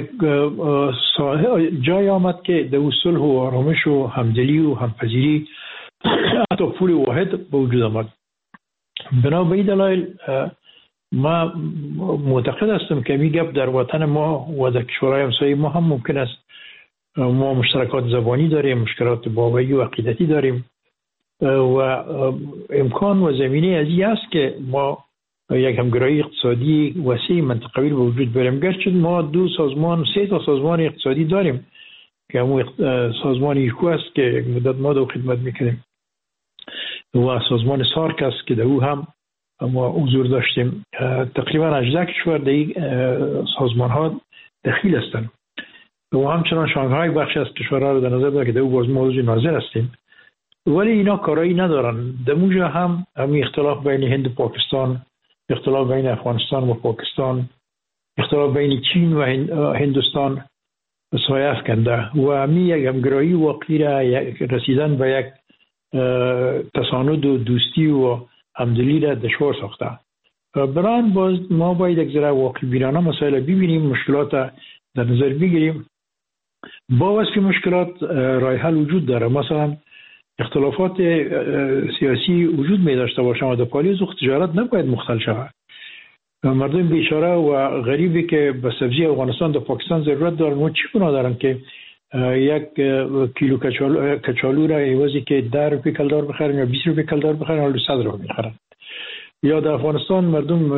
جای آمد که در صلح و آرامش و همدلی و همپذیری حتی پول واحد به وجود آمد. بنا به این دلایل ما معتقد هستم که این گپ در وطن ما و در کشورهای همسایه ما هم ممکن است. ما مشترکات زبانی داریم، مشکلات باوری و عقیدتی داریم و امکان و زمینه از این است که ما یک همگرایی اقتصادی وسیع منطقوی به وجود بیاریم. گرچه ما سه تا سازمان اقتصادی داریم که همون سازمان ایکو است که یک مدت ما دو خدمت میکنیم و سازمان سارک است که در او هم ما حضور داشتیم. تقریبا 18 کشور در این سازمان ها دخیل هستند و همچنان شانگهای بخش از کشورها رو در نظر داریم که در او باز ما عضو ناظر هستیم. ولی اینا کارایی ندارن. در اونجا هم همین اختلاف بین هند و پاکستان، اختلاف بین افغانستان و پاکستان، اختلاف بین چین و هندوستان سایه افکنده و همین یک همگرایی واقعی را رسیدن به یک تساند و دوستی و همدلی را دشوار ساخته. بران باز ما باید یک ذره واقع بینانه مسائل ببینیم، مشکلات در نظر بگیریم. با وصف مشکلات راه حل وجود داره. مثلا اختلافات سیاسی وجود می داشته باشه و در پالیز و تجارت نباید مختل شود. مردم بیچاره و غریبی که به سبزی افغانستان در پاکستان ضرورت دارن و چی گناه دارن که یک کیلو کچالو را عوضی که 10 روپیه کلدار بخرن یا 20 روپیه کلدار بخرن حالا 100 روپیه میخرن. یا در افغانستان مردم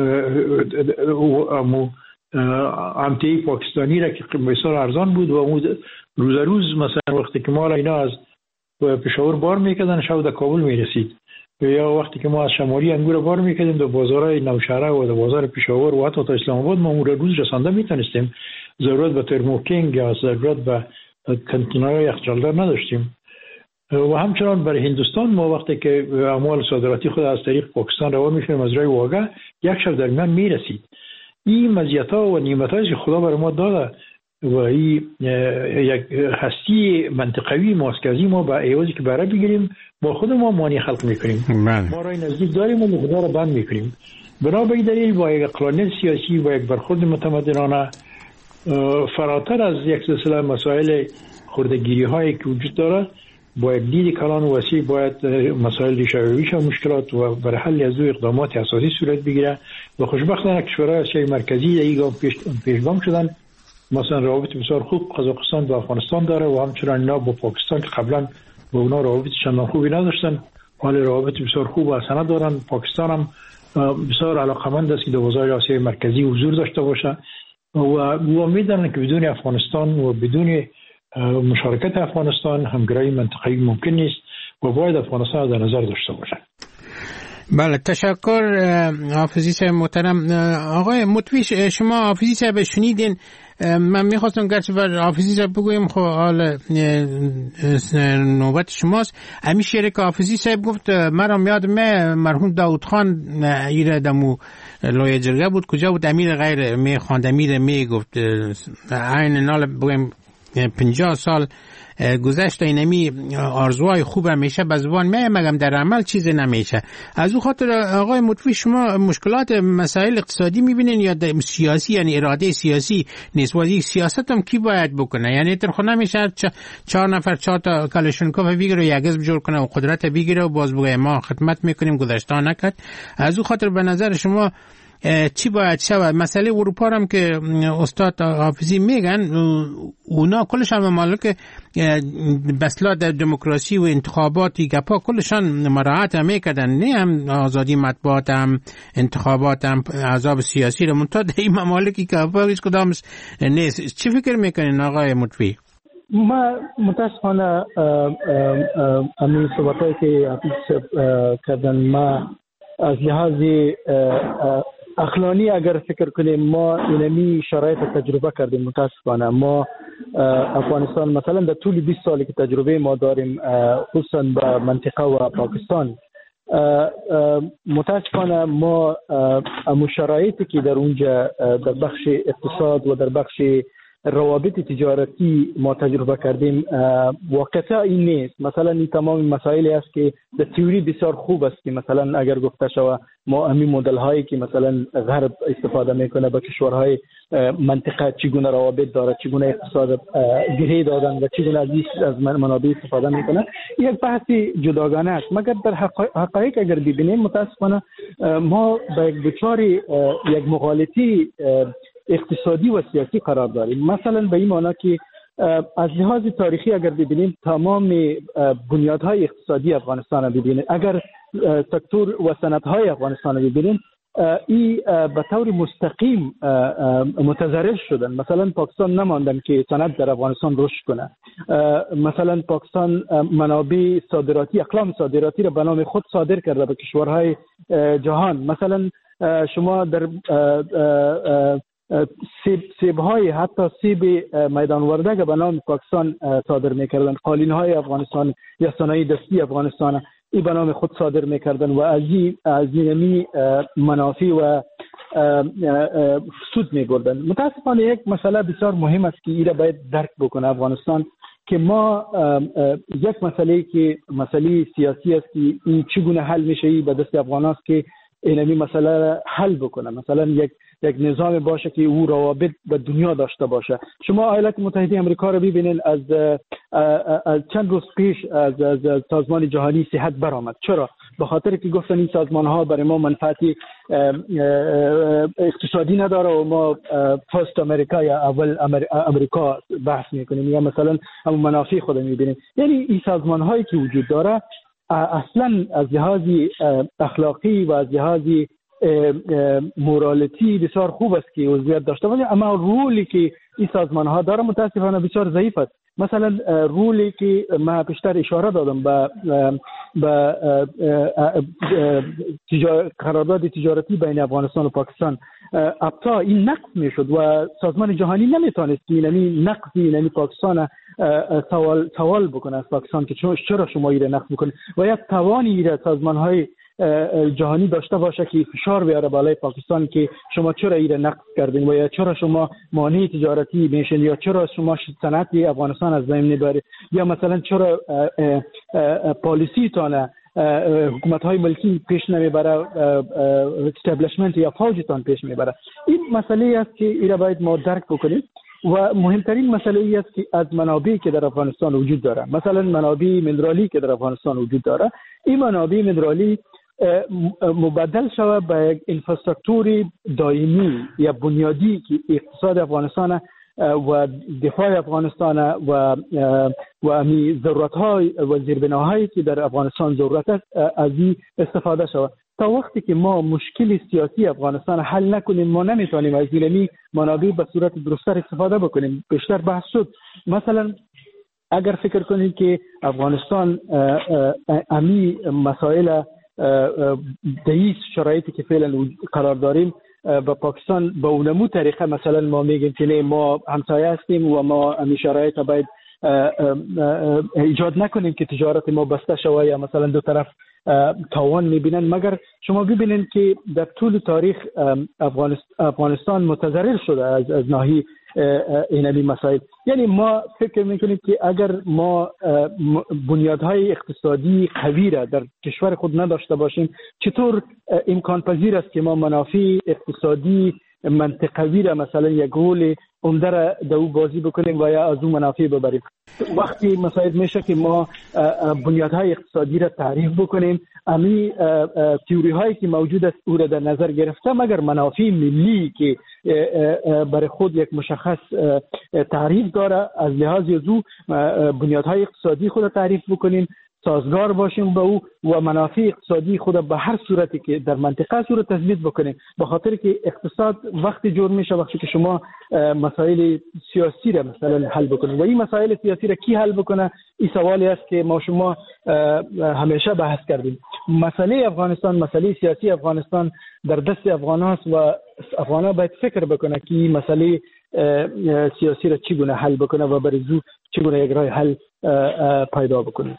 امتی پاکستانی را که بسیار ارزان بود و روز مثلا وقتی که ما اینا از پشاور بار میکردن شب در کابل میرسید، یا وقتی که ما از شمالی انگور بار میکردیم در بازارهای نوشهره و در بازار پشاور و حتی تا اسلام آباد ما اون روز رسانده میتونستیم. ضرورت به ترموکینگ یا ضرورت به کنتینرهای یخچالدار نداشتیم. و همچنان برای هندوستان ما وقتی که اموال صادراتی خود از طریق پاکستان روان می‌کنیم از راه واگه یک شب در میان میرسید. این مزیت‌ها و نعمت‌هایی که خدا برای ما داده و این یک هستی منطقوی ماست که از این ما به عوضی که برای بگیریم با خود ما مانع خلق میکنیم. ما رای نزدیک داریم و خدا را بند میکنیم. بنابراین دلیل با یک اقلانیت سیاسی و یک برخورد متمدنانه فراتر از یک سلسله مسائل خردگیری هایی که وجود داره با یک دید کلان و وسیع باید مسائل ریشه و مشکلات و برای حل از اقدامات اساسی صورت بگیره و خوشبختانه کشورهای آسیای مرکزی دیگه پیشگام شدن. مثلا روابط بسیار خوب قزاقستان با افغانستان داره و همچنان اینا با پاکستان که قبلا با اونا روابط چندان خوبی نداشتن حال روابط بسیار خوب و حسنه دارن. پاکستان هم بسیار علاقمند است که در بازار آسیای مرکزی حضور داشته باشه و امید دارن که بدون افغانستان و بدون مشارکت افغانستان همگرایی منطقه‌ای ممکن نیست و باید افغانستان در نظر داشته باشه. بله تشکر حافظی صاحب محترم. آقای مطوی شما حافظی صاحب شنیدین. من میخواستم گرچه بر حافظی صاحب بگویم خب حال نوبت شماست. همین شعر که حافظی صاحب گفت مرا یادم مرحوم داود خان ایره دمو لایه جرگه بود کجا بود امیر غیر می خواند امیر می گفت عین نال بگویم 50 سال گذشت اینمی آرزوهای خوب همیشه به زبان مگم در عمل چیز نمیشه. از اون خاطر آقای مطوی شما مشکلات مسائل اقتصادی میبینین یا سیاسی یعنی اراده سیاسی نیست و سیاست هم کی باید بکنه؟ یعنی تر نمیشه 4 نفر 4 تا کالاشینکوف بگیره یک حزب جور کنه و قدرت بگیره و باز بگه ما خدمت میکنیم گذشته نکرد. از اون خاطر به نظر شما چی باید شود؟ مسئله اروپا هم که استاد حافظی میگن اونا کلشان ممالک بسلا در دموکراسی و انتخاباتی گپا کلشان مراعات میکردن، نه هم آزادی مطبوعات هم انتخابات هم احزاب سیاسی رو منتها در این ممالکی که هیچ کدام نیست. چی فکر میکنین آقای مطوی؟ ما متاسفانه همین صحبتایی که حافظ کردن ما از لحاظ اخلاقی اگر فکر کنیم ما اینمی شرایط تجربه کردیم. متاسفانه ما افغانستان مثلا در طول 20 سالی که تجربه ما داریم خصوصا به منطقه و پاکستان متاسفانه ما شرایطی که در اونجا در بخش اقتصاد و در بخش روابط تجارتی ما تجربه کردیم واقعا این نیست. مثلا این تمام مسائلی است که در تئوری بسیار خوب است که مثلا اگر گفته شود ما همین مدل هایی که مثلا غرب استفاده میکنه با کشورهای منطقه چگونه روابط داره، چگونه اقتصاد گره دادن و چگونه از منابع استفاده میکنه یک بحثی جداگانه است. مگر در حقایق اگر ببینیم متاسفانه ما به یک دچار یک مغالطه اقتصادی و سیاسی قرار داریم. مثلا به این معنی که از لحاظ تاریخی اگر ببینیم تمام بنیادهای اقتصادی افغانستان رو ببینیم، اگر سکتور و صنعت‌های افغانستان رو ببینیم این به طور مستقیم متضرر شدن. مثلا پاکستان نماندن که صنعت در افغانستان رشد کنه. مثلا پاکستان منابع صادراتی اقلام صادراتی را به نام خود صادر کرده به کشورهای جهان. مثلا شما در سیب‌های حتی سیب میدان وردگ به نام پاکستان صادر می‌کردند، قالین‌های افغانستان یا صنایع دستی افغانستان این به نام خود صادر می‌کردند و از این منافع و سود می‌بردند. متأسفانه یک مسئله بسیار مهم است که ایرا باید درک بکنه افغانستان که ما یک مسئله که مسئله سیاسی است که این چگونه حل میشه به دست افغانان است که این مسئله حل بکنه. مثلا یک نظام باشه که او روابط به دنیا داشته باشه. شما ایالات متحده آمریکا رو ببینید از چند روز پیش از سازمان جهانی صحت برآمد. چرا؟ به خاطر که گفتن این سازمان ها برای ما منفعتی اقتصادی نداره و ما فرست امریکا یا اول امریکا بحث میکنیم یا مثلا هم منافع خود میبینیم. یعنی این سازمان هایی که وجود داره اصلا از لحاظ اخلاقی و از لحاظ مورالیتی بسیار خوب است که عضویت داشته باشه، اما رولی که این سازمان ها داره متاسفانه بسیار ضعیف است. مثلا رولی که ما پیشتر اشاره دادم به قرارداد تجارتی بین افغانستان و پاکستان، ابتا این نقض میشد و سازمان جهانی نمیتونست که این نقض پاکستان سوال بکنه از پاکستان که چرا شما ایره نقض میکنید و یک توانی ایره سازمان‌های جهانی داشته باشه که فشار بیاره بالای پاکستان که شما چرا ایره نقض کردین و یا چرا شما مانع تجارتی میشین یا چرا شما صنعت افغانستان از بین میبرید یا مثلا چرا پالیسی تانه حکومت های ملکی پیش نمیبره، استابلیشمنت یا فوجتان پیش میبره. این مسئله است که ایره باید ما درک بکنیم و مهمترین مسئله ای است که از منابعی که در افغانستان وجود داره، مثلا منابع مینرالی که در افغانستان وجود داره، این منابع مینرالی مبدل شود به یک انفراستراکچور دائمی یا بنیادی که اقتصاد افغانستان و دفاع افغانستان و امی ضرورت‌های و زیربناهایی که در افغانستان ضرورت است از این استفاده شود. تا وقتی که ما مشکل سیاسی افغانستان حل نکنیم ما نمیتونیم از این منابع به صورت درست‌تر استفاده بکنیم. بیشتر بحث شد مثلا اگر فکر کنید که افغانستان امی مسائل دیس شرایطی که فعلا قرار داریم با پاکستان به اونمو طریقه مثلا ما میگیم که نه ما همسایه هستیم و ما امی شرایط باید ایجاد نکنیم که تجارت ما بسته شود یا مثلا دو طرف تاوان میبینن. مگر شما ببینید که در طول تاریخ افغانستان متضرر شده از ناحیه اینمی مسائل. یعنی ما فکر میکنیم که اگر ما بنیادهای اقتصادی قوی را در کشور خود نداشته باشیم چطور امکان پذیر است که ما منافع اقتصادی منطقوی را مثلا یک گل عمده را در او بازی بکنیم و یا از اون منافع ببریم. وقتی مسائل میشه که ما بنیادهای اقتصادی را تعریف بکنیم، امی تئوری هایی که موجود است او را در نظر گرفته مگر منافع ملی که برای خود یک مشخص تعریف داره از لحاظ از او بنیادهای اقتصادی خود را تعریف بکنیم، سازگار باشیم به او و منافع اقتصادی خود به هر صورتی که در منطقه صورت تثبیت بکنیم. به خاطر که اقتصاد وقتی جور میشه وقتی که شما مسائل سیاسی را مثلا حل بکنید و این مسائل سیاسی را کی حل بکنه؟ این سوالی است که ما شما همیشه بحث کردیم. مسئله افغانستان، مسئله سیاسی افغانستان در دست افغان است و افغان باید فکر بکنه که این مسئله سیاسی را چگونه حل بکنه و برای زو چگونه یک راه حل پیدا بکنه.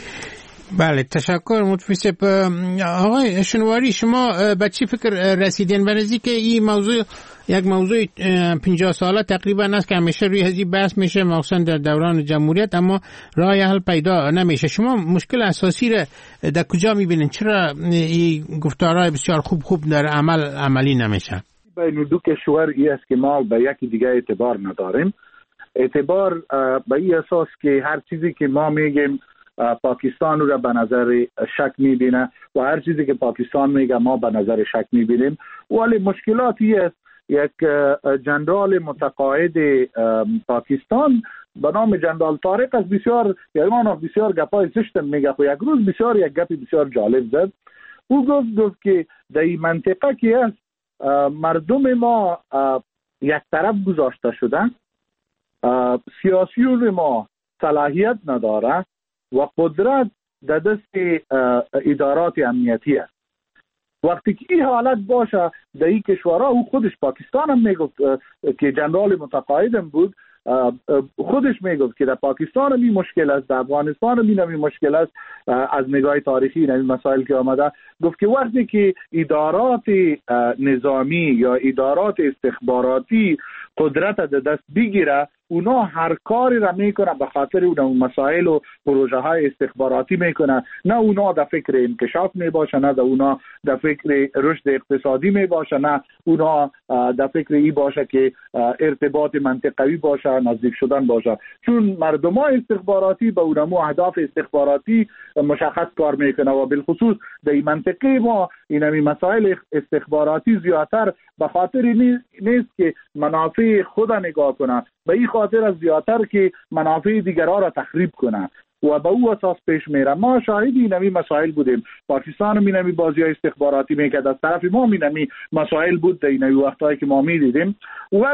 بله تشکر متفیسب. آقای شنواری شما به چی فکر رسیدین؟ برای که این موضوع یک موضوع 50 ساله تقریبا است که همیشه روی هزی بحث میشه مخصوصا در دوران جمهوریت اما راه حل پیدا نمیشه. شما مشکل اساسی را در کجا میبینین؟ چرا این گفتارهای بسیار خوب در عملی نمیشه؟ بین دو کشور ای است که ما به یکی دیگه اعتبار نداریم. اعتبار به این اساس که هر چیزی که ما میگیم پاکستان رو به نظر شک میبینه و هر چیزی که پاکستان میگه ما به نظر شک میبینیم. ولی مشکلاتی است یک جنرال متقاعد پاکستان به نام جنرال طارق از بسیار گپای زشت میگه و یک روز یک گپی بسیار جالب زد. او گفت که در این منطقه که است مردم ما یک طرف گذاشته شدن، سیاسیون ما صلاحیت نداره و قدرت در دست ادارات امنیتی است. وقتی که این حالت باشه در این کشورها، او خودش پاکستان هم میگفت که جنرال متقاعدم بود، خودش میگفت که در پاکستان هم این مشکل است، در افغانستان هم این مشکل است. از نگاه تاریخی این مسائل که آمده گفت که وقتی که ادارات نظامی یا ادارات استخباراتی قدرت در دست بگیره اونا هر کاری را میکنه به خاطر اون مسائل و پروژه های استخباراتی میکنه. نه اونا در فکر انکشاف میباشه، نه اونا در فکر رشد اقتصادی میباشه، نه اونا در فکر ای باشه که ارتباط منطقوی باشه، نزدیک شدن باشه. چون مردم های استخباراتی به اونمو اهداف استخباراتی مشخص کار میکنه و بالخصوص در این منطقه ما اینمی مسائل استخباراتی زیادتر به خاطر نیست که منافع خود نگاه کنه، به این خاطر از زیادتر که منافع دیگرها را تخریب کنه و به او اساس پیش میره. ما شاهد اینمی مسائل بودیم. پاکستان هم اینمی بازی استخباراتی میکرد، از طرف ما اینمی مسائل بود در اینمی وقتایی که ما میدیدیم. ولی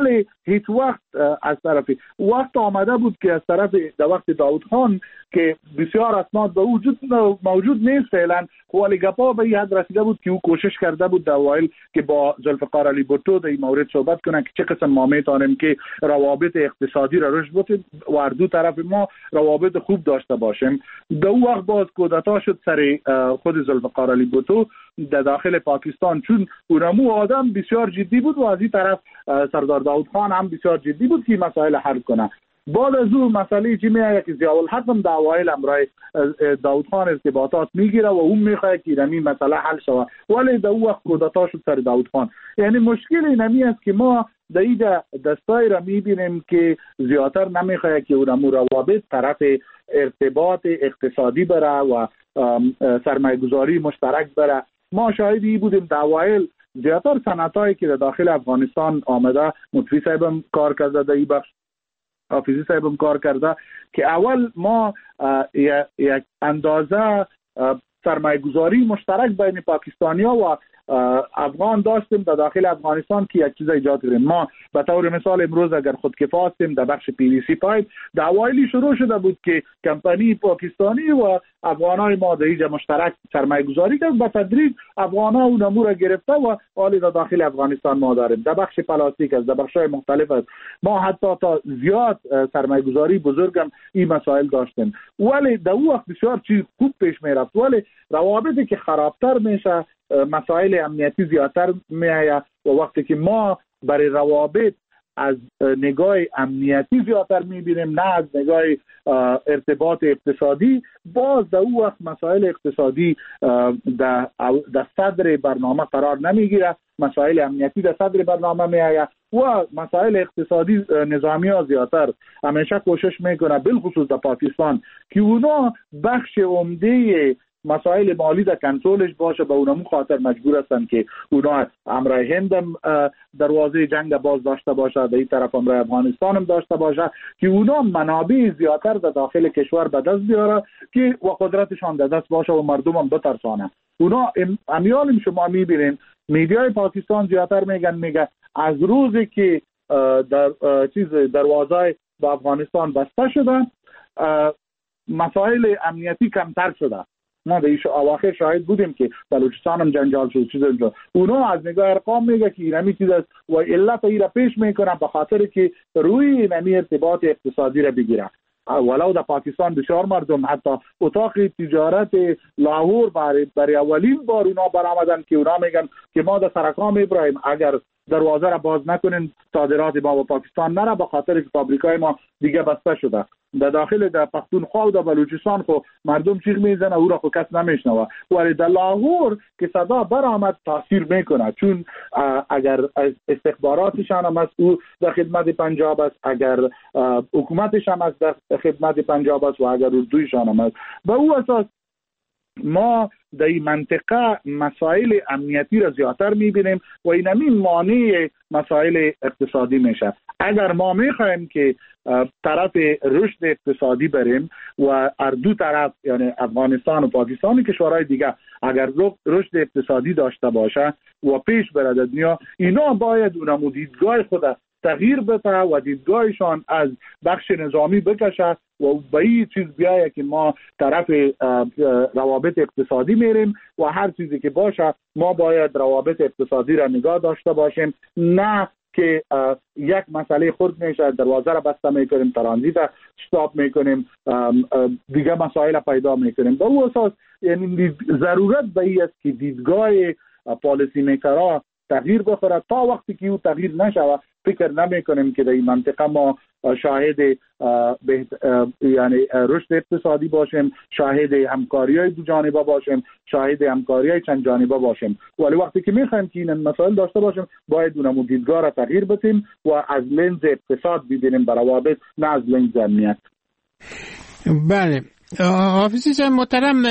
هیچ وقت از طرف وقت آمده بود که از طرف در وقت داود خان که بسیار اسناد به موجود نیست فعلا، ولی گپا به این حد رسیده بود که او کوشش کرده بود در اوایل که با ذوالفقار علی بوتو در این مورد صحبت کنن که چه قسم ما میتونیم که روابط اقتصادی را رشد بدیم و هر دو طرف ما روابط خوب داشته باشیم. در اون وقت باز کودتا شد سر خود ذوالفقار علی بوتو در داخل پاکستان، چون اونمو آدم بسیار جدی بود و از این طرف سردار داود خان هم بسیار جدی بود که مسائل حل کنه. بعد از اون مسئله چی میاد که ضیاء الحق هم در اوایل امرای داود خان ارتباطات میگیره و اون میخواد که این مسئله حل شود، ولی در اون وقت کودتا شد سر داود خان. یعنی مشکل این است که ما در اینجا دستایی را میبینیم که زیادتر نمیخواد که اونمو روابط طرف ارتباط اقتصادی بره و سرمایه گذاری مشترک بره. ما شاهدی بودیم در اوایل زیادتر صنعتایی که در داخل افغانستان آمده، مطفی صاحب هم کار کرده در این بخش، حافظی صاحب هم کار کرده که اول ما یک اندازه سرمایه گذاری مشترک بین پاکستانیا و افغان داشتیم در داخل افغانستان که یک چیز ایجاد کردیم. ما به طور مثال امروز اگر خودکفا هستیم در بخش پی وی سی پایپ، در اوایلی شروع شده بود که کمپانی پاکستانی و افغانای ما در اینجا مشترک سرمایه گذاری کرد، به تدریج افغانا اون امور را گرفته و حالی در داخل افغانستان ما داریم. در بخش پلاستیک است، در بخش‌های مختلف است، ما حتی تا زیاد سرمایه گذاری بزرگم این مسائل داشتیم، ولی در اون وقت بسیار چیز خوب پیش می رفت. ولی روابطی که خرابتر میشه، مسائل امنیتی زیادتر میآید و وقتی که ما برای روابط از نگاه امنیتی زیادتر میبینیم نه از نگاه ارتباط اقتصادی، باز در اون وقت مسائل اقتصادی در صدر برنامه قرار نمیگیره، مسائل امنیتی در صدر برنامه میآید و مسائل اقتصادی نظامی ها زیادتر همیشه کوشش میکنه، بالخصوص در پاکستان، که اونا بخش عمده مسائل مالی در کنترلش باشه. به اونمون خاطر مجبور هستن که اونا امرای هند دروازه جنگ باز داشته باشه، در این طرف امرای افغانستان هم داشته باشه که اونا منابع زیادتر در داخل کشور به دست بیاره که و قدرتشان در دست باشه و مردم هم بترسانه. اونا امیال شما میبینین میدیای پاکستان زیادتر میگه از روزی که دروازه به افغانستان بسته شدن مسائل امنیتی کمتر شده. ما در اواخر شاهد بودیم که بلوچستان هم جنجال شد، چیز اینجا اونا از نگاه ارقام میگه که اینمی چیز است و علت ای را پیش میکنن به خاطر که روی اینمی ارتباط اقتصادی را بگیره. ولو در پاکستان بسیار مردم حتی اتاق تجارت لاهور برای اولین بار اونا برآمدن که اونا میگن که ما در سرکام ابراهیم اگر دروازه را باز نکنین صادرات ما به پاکستان نره، به خاطر که فابریکای ما دیگه بسته شده. در داخل در پختونخوا و در بلوچستان خو مردم چیغ میزنه او را خو کس نمیشنوه، ولی در لاهور که صدا برآمد تاثیر میکنه، چون اگر استخباراتشان هم از او در خدمت پنجاب است، اگر حکومتش هم از در خدمت پنجاب است و اگر اردویشان هم است، به او اساس ما در این منطقه مسائل امنیتی را زیادتر میبینیم و اینمی مانع مسائل اقتصادی میشه. اگر ما میخوایم که طرف رشد اقتصادی بریم و هر دو طرف یعنی افغانستان و پاکستان و کشورهای دیگه اگر رشد اقتصادی داشته باشه و پیش بره در دنیا، اینا باید اونمو دیدگاه خود تغییر بده و دیدگاهشان از بخش نظامی بکشه و به این چیز بیایه که ما طرف روابط اقتصادی میریم و هر چیزی که باشه ما باید روابط اقتصادی را نگاه داشته باشیم، نه که یک مسئله خرد میشه دروازه را بسته میکنیم، ترانزیت را استاپ میکنیم، دیگه مسائل پیدا میکنیم. به اون اساس یعنی ضرورت به این است که دیدگاه پالیسی میکرها تغییر بخوره. تا وقتی که او تغییر نشوه فکر نمی کنیم که در این منطقه ما شاهد یعنی رشد اقتصادی باشیم، شاهد همکاری‌های دو جانبه باشیم، شاهد همکاری‌های چند جانبه باشیم. ولی وقتی که می‌خوایم که این مسائل داشته باشیم باید اونمو دیدگاه را تغییر بدیم و از لنز اقتصاد ببینیم به روابط، نه از لنز امنیت. بله حافظی جان محترم،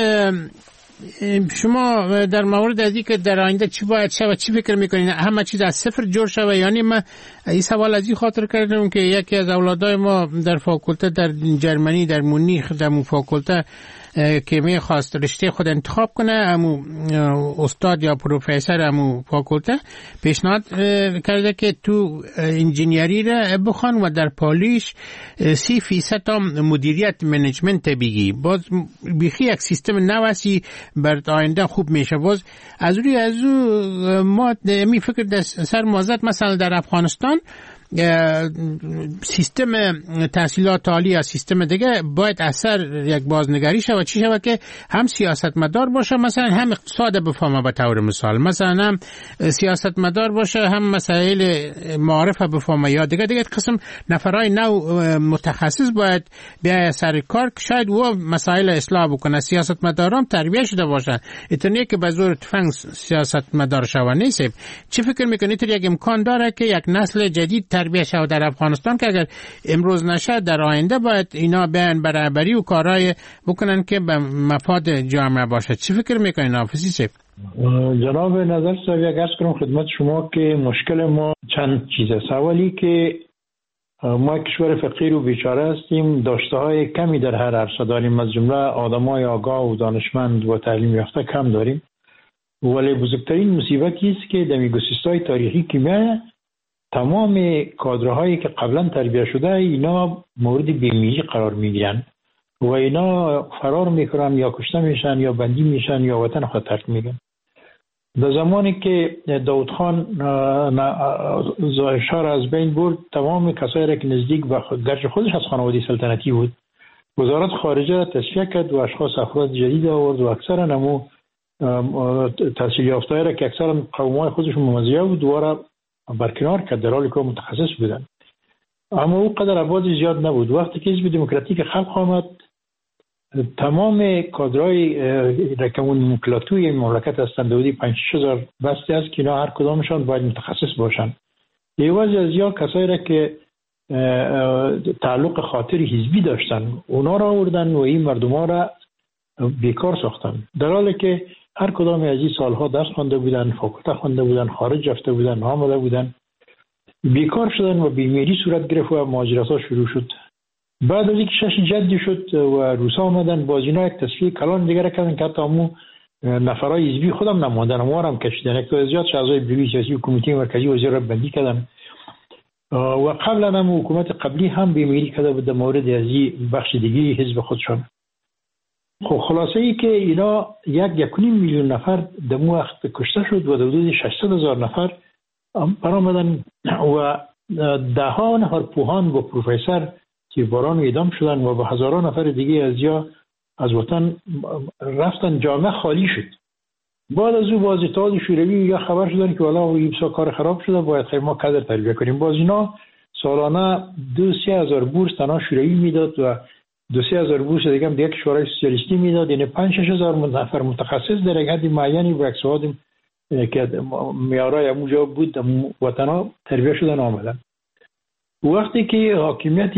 شما در مورد از اینکه در آینده چی باید شود چی فکر میکنین؟ همه چیز از صفر جور شود؟ یعنی من این سوال از این خاطر کردم که یکی از اولادای ما در فاکولته در جرمنی در مونیخ در فاکولته که میخواست رشته خود انتخاب کنه، امو استاد یا پروفسور امو فاکولته پیشنهاد کرده که تو انجینیری را بخوان و در پالیش 30% هم مدیریت منیجمنت بگی. باز بیخی یک سیستم نوسی بر آینده خوب میشه. باز از روی ما می فکر در سر مازد مثلا در افغانستان سیستم تحصیلات عالی یا سیستم دیگه باید اثر یک بازنگری شود، چی شود که هم سیاستمدار باشه، مثلا هم اقتصاد بفهمه به طور مثال، مثلا هم سیاستمدار باشه هم مسائل معارف بفهمه، یا دیگه قسم نفرای نو متخصص باید بیا سر کار که شاید و مسائل اصلاح بکنه. سیاستمداران تربیت شده باشن، اتنیه که به زور تفنگ سیاستمدار شوه نیست. چی فکر میکنید یک امکان داره که یک نسل جدید تربیت شود در افغانستان که اگر امروز نشه در آینده باید اینا بیان برابری و کارهای بکنن که به مفاد جامعه باشه؟ چی فکر میکنین حافظی صاحب؟ جناب نظر صاحب، یک عرض کنم خدمت شما که مشکل ما چند چیزه. اولی که ما کشور فقیر و بیچاره هستیم، داشته های کمی در هر عرصه داریم، از جمله آدمای آگاه و دانشمند و تعلیم یافته کم داریم. ولی بزرگترین مصیبتی است که در میگوسیستای تاریخی که میایه تمام کادرهایی که قبلا تربیت شده اینا مورد بیمیزی قرار میگیرن و اینا فرار میکنن یا کشته میشن یا بندی میشن یا وطن خود ترک میگن. در زمانی که داود خان ظاهرشاه را از بین برد، تمام کسایی را که نزدیک به گرچه خودش از خانواده سلطنتی بود، وزارت خارجه را تصفیه کرد و اشخاص افراد جدید آورد و اکثرا نمو تحصیل یافته‌ای را که اکثرا قوم‌های خودشون ممزیه بود دوباره برکنار کرد، در حالی که متخصص بودن. اما او قدر عباد زیاد نبود. وقتی که حزب دموکراتیک خلق آمد، تمام کادرهای رکمون مملکتوی مملکت هستند، حدود 5-6 هزار بسته است که اینا هر کدامشان باید متخصص باشند. ایواز از یا کسایی را که تعلق خاطری حزبی داشتن اونا را آوردن و این مردم ها را بیکار ساختن، در حالی که هر کدام از این سالها درس خوانده بودن، فاکولته خوانده بودن، خارج رفته بودن، آمده بودن، بیکار شدن و بیمیری صورت گرفت و مهاجرت‌ها شروع شد. بعد از اینکه شش جدی شد و روسا آمدن، باز اینا یک تصفیه کلان دیگر کردن که حتی همون نفرای حزبی خودم نماندن، ما هم کشیدن. یک زیاد اعضای بیروی سیاسی و کمیته مرکزی وزیر را بندی کردن و قبلا هم حکومت قبلی هم بیمیری کرده بود در مورد از این بخش دیگه حزب خودشون. خب خلاصه ای که اینا 1.5 میلیون نفر در مو وقت کشته شد و حدود 600,000 نفر برآمدن و ده ها نفر پوهان و پروفسور که باران اعدام شدن و به هزاران نفر دیگه از وطن رفتن. جامعه خالی شد. بعد از او باز اتحاد شوروی یا خبر شدن که والا این بسا کار خراب شده، باید خیلی ما کادر تربیت کنیم. باز اینا سالانه 2-3 هزار بورس تنها شوروی میداد و 2-3 هزار بورس دیگه هم دیگه کشورهای سوسیالیستی میداد. یعنی 5-6 هزار نفر متخصص در یک حد معینی با اقتصاد که معیارای اونجا بود وطنا تربیت شدن آمدن. وقتی که حاکمیت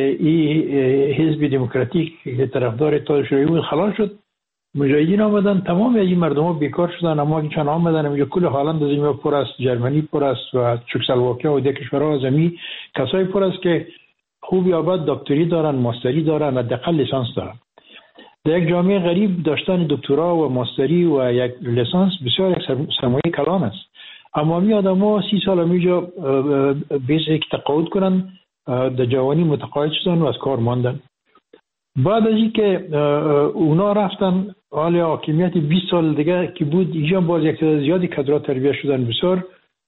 حزب دموکراتیک طرفدار اتحاد شوروی بود خلاص شد، مجاهدین آمدن، تمام این مردم ها بیکار شدن. اما که چند آمدن اینجا کل هالند از این پر است، جرمنی پر است و چکسلواکیه و دیگه کشورها از این کسای پر است که خوب یا بد دکتری دارن، ماستری دارن، حداقل لیسانس دارن. در یک جامعه غریب داشتن دکترا و ماستری و یک لیسانس بسیار یک سرمایه کلان است. اما می آدم‌ها 30 سال میجا بیسه که تقاعد کنن، در جوانی متقاعد شدن و از کار ماندن. بعد از اینکه اونا رفتن، حال حاکمیت 20 سال دیگه که بود، اینجا باز یک زیادی کادرها تربیت شدن. بسیار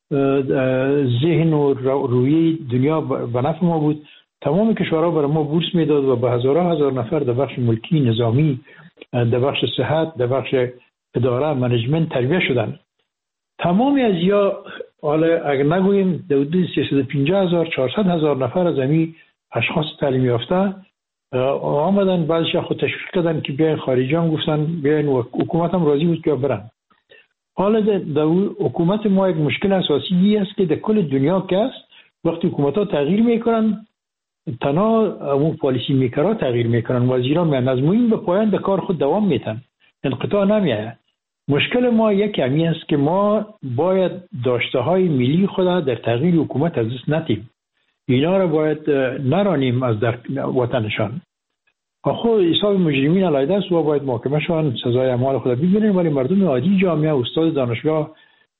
ذهن و روی دنیا به نفع ما بود. تمام کشورها برای ما بورس میداد و به هزار نفر در بخش ملکی، نظامی، در بخش صحت، در بخش اداره، منیجمنت تربیت شدن. تمامی از یا حالا اگر نگوییم در حدود 350,000-400,000 نفر از این اشخاص تعلیم یافته آمدن. بعضیش خود تشویق کردن که بیاین، خارجیان گفتن بیاین و حکومت هم راضی بود که برن. حالا در حکومت ما یک مشکل اساسی است که در کل دنیا که است، وقتی حکومت ها تغییر میکنن تنها اون پالیسی میکرها تغییر میکنن، وزیران میان از مهم به پایان در کار خود دوام میتن، انقطاع نمیاد. مشکل ما یکی همین است که ما باید داشته های ملی خود در تغییر حکومت از دست ندیم. اینا را باید نرانیم از در وطنشان. خود حساب مجرمین علیه است و باید محاکمه شوند، سزای اعمال خود ببینن. ولی مردم عادی جامعه، استاد دانشگاه،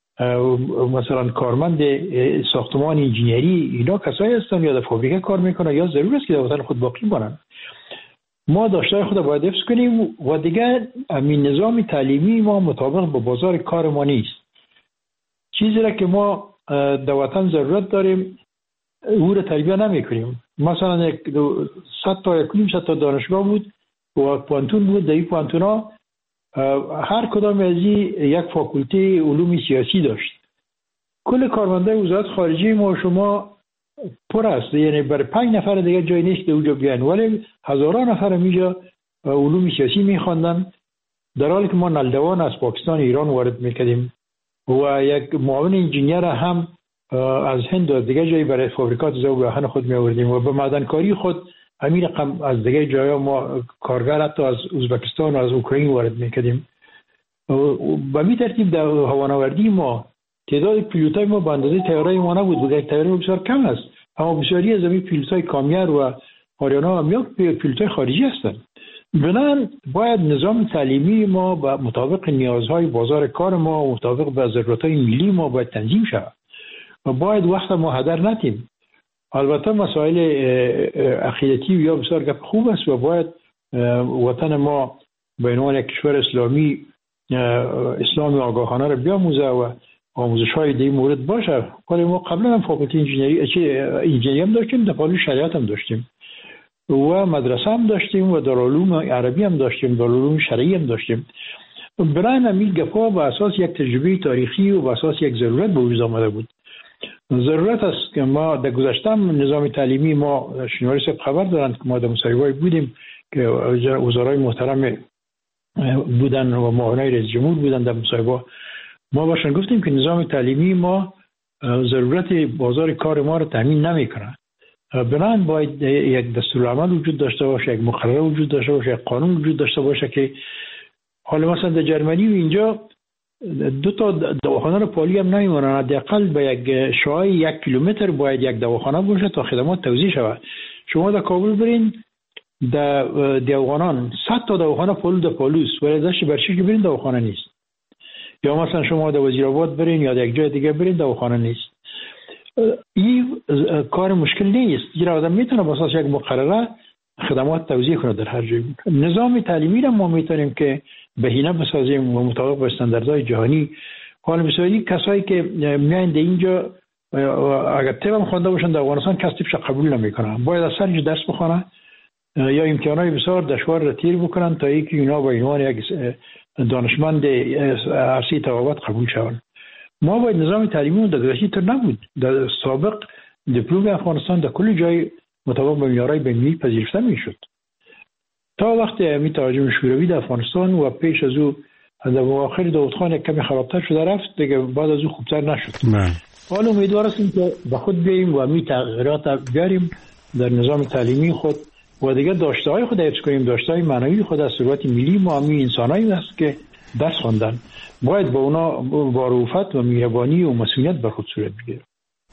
مثلا کارمند ساختمان انجینری، اینا کسایی هستند یا در فابریکه کار میکنن یا ضرور است که در وطن خود باقی مانند. ما داشته‌های خود باید حفظ کنیم و دیگر همین نظام تعلیمی ما مطابق با بازار کار ما نیست. چیزی را که ما در وطن ضرورت داریم او را تربیت نمی‌کنیم. مثلا 100 تا دانشگاه بود و پانتون بود. در این پانتونا هر کدام از یک فاکولته علوم سیاسی داشت. کل کارمندای وزارت خارجه ما شما پر است، یعنی برای 5 نفر دیگه جای نیست که اونجا بیان، ولی هزاران نفر اینجا علوم سیاسی می‌خواندن، در حالی که ما نلدوان از پاکستان ایران وارد می‌کردیم و یک معاون انجینیر هم از هند و دیگه جایی برای فابریکات ذوب خود می‌آوردیم و به معدنکاری خود همین رقم از دیگه جایا ما کارگر حتی از ازبکستان و از اوکراین وارد می‌کردیم. به این ترتیب در هوانوردی ما تعداد پیلوتای ما به اندازه طیاره‌ای ما نبود، یک طیاره بسیار کم است، اما بسیاری از این پیلوتای کامیر و آریانا هم یک پیلوتای خارجی هستند. بنابراین باید نظام تعلیمی ما به مطابق نیازهای بازار کار ما و مطابق به ضرورت‌های ملی ما باید تنظیم شود و باید وقت ما هدر ندیم. البته مسائل عقیدتی یا بسیار گپ خوب است و باید وطن ما به عنوان یک کشور اسلامی اسلام آگاهانه را بیاموزه و آموزش‌های در این مورد باشه. ولی ما قبلا هم فاکولته انجینری هم داشتیم، در پالو شریعت هم داشتیم و مدرسه هم داشتیم و دارالعلوم عربی هم داشتیم، دارالعلوم شرعی هم داشتیم. برای همین گپ‌ها به اساس یک تجربه تاریخی و به اساس یک ضرورت به وجود آمده بود. ضرورت است که ما در گذشته نظام تعلیمی ما شنواری صاحب خبر دارند که ما در مصاحبه‌ای بودیم که وزرای محترم بودن و معاونای رئیس جمهور بودن در مصاحبه، ما باشن گفتیم که نظام تعلیمی ما ضرورت بازار کار ما را تامین نمی‌کنه. بنابراین باید یک دستورالعمل وجود داشته باشه، یک مقرره وجود داشته باشه، یک قانون وجود داشته باشه که حالا مثلا در جرمنی و اینجا 2 تا دواخانه رو پالی هم نمیمونن، حداقل به یک شعاع 1 کیلومتر باید یک دواخانه باشه تا خدمات توزیع شود. شما در کابل برین در دواخانه 100 تا دواخانه پالو در پالوست، ولی داشت برشی که برین دواخانه نیست. یا مثلا شما در وزیرآباد برین یا در یک جای دیگه برین دواخانه نیست. این کار مشکل نیست. یه آدم میتونه با اساس یک مقرره خدمات توزیع کنه در هر جای. نظام تعلیمی را ما میتونیم که بهینه بسازیم و مطابق با استانداردهای جهانی. حالا بسیاری کسایی که میایند اینجا اگر تیم خوانده باشن در افغانستان کس تیپش قبول نمیکنن، باید از سرش درس بخونه یا امتحانات بسیار دشوار را تیر بکنن تا اینکه اینا با عنوان یک دانشمند عرصه طبابت قبول شوند. ما باید نظام تعلیمی در گذشته طور نبود. در سابق دیپلم افغانستان در کل جای مطابق با معیارهای بین‌المللی پذیرفته میشد تا وقتی می تراجم شوروی در افغانستان و پیش از او در اواخر داودخان یک کمی خرابتر شده رفت دیگه، بعد از او خوبتر نشد. حالا امیدوار هستیم که به خود بیاییم و می تغییرات بیاریم در نظام تعلیمی خود و دیگه داشته‌های خود حفظ کنیم. داشته‌های معنوی خود از ثروت ملی ما همین انسانایی است که درس خواندن، باید با اونا با رأفت و مهربانی و مسئولیت بر خود صورت بگیریم.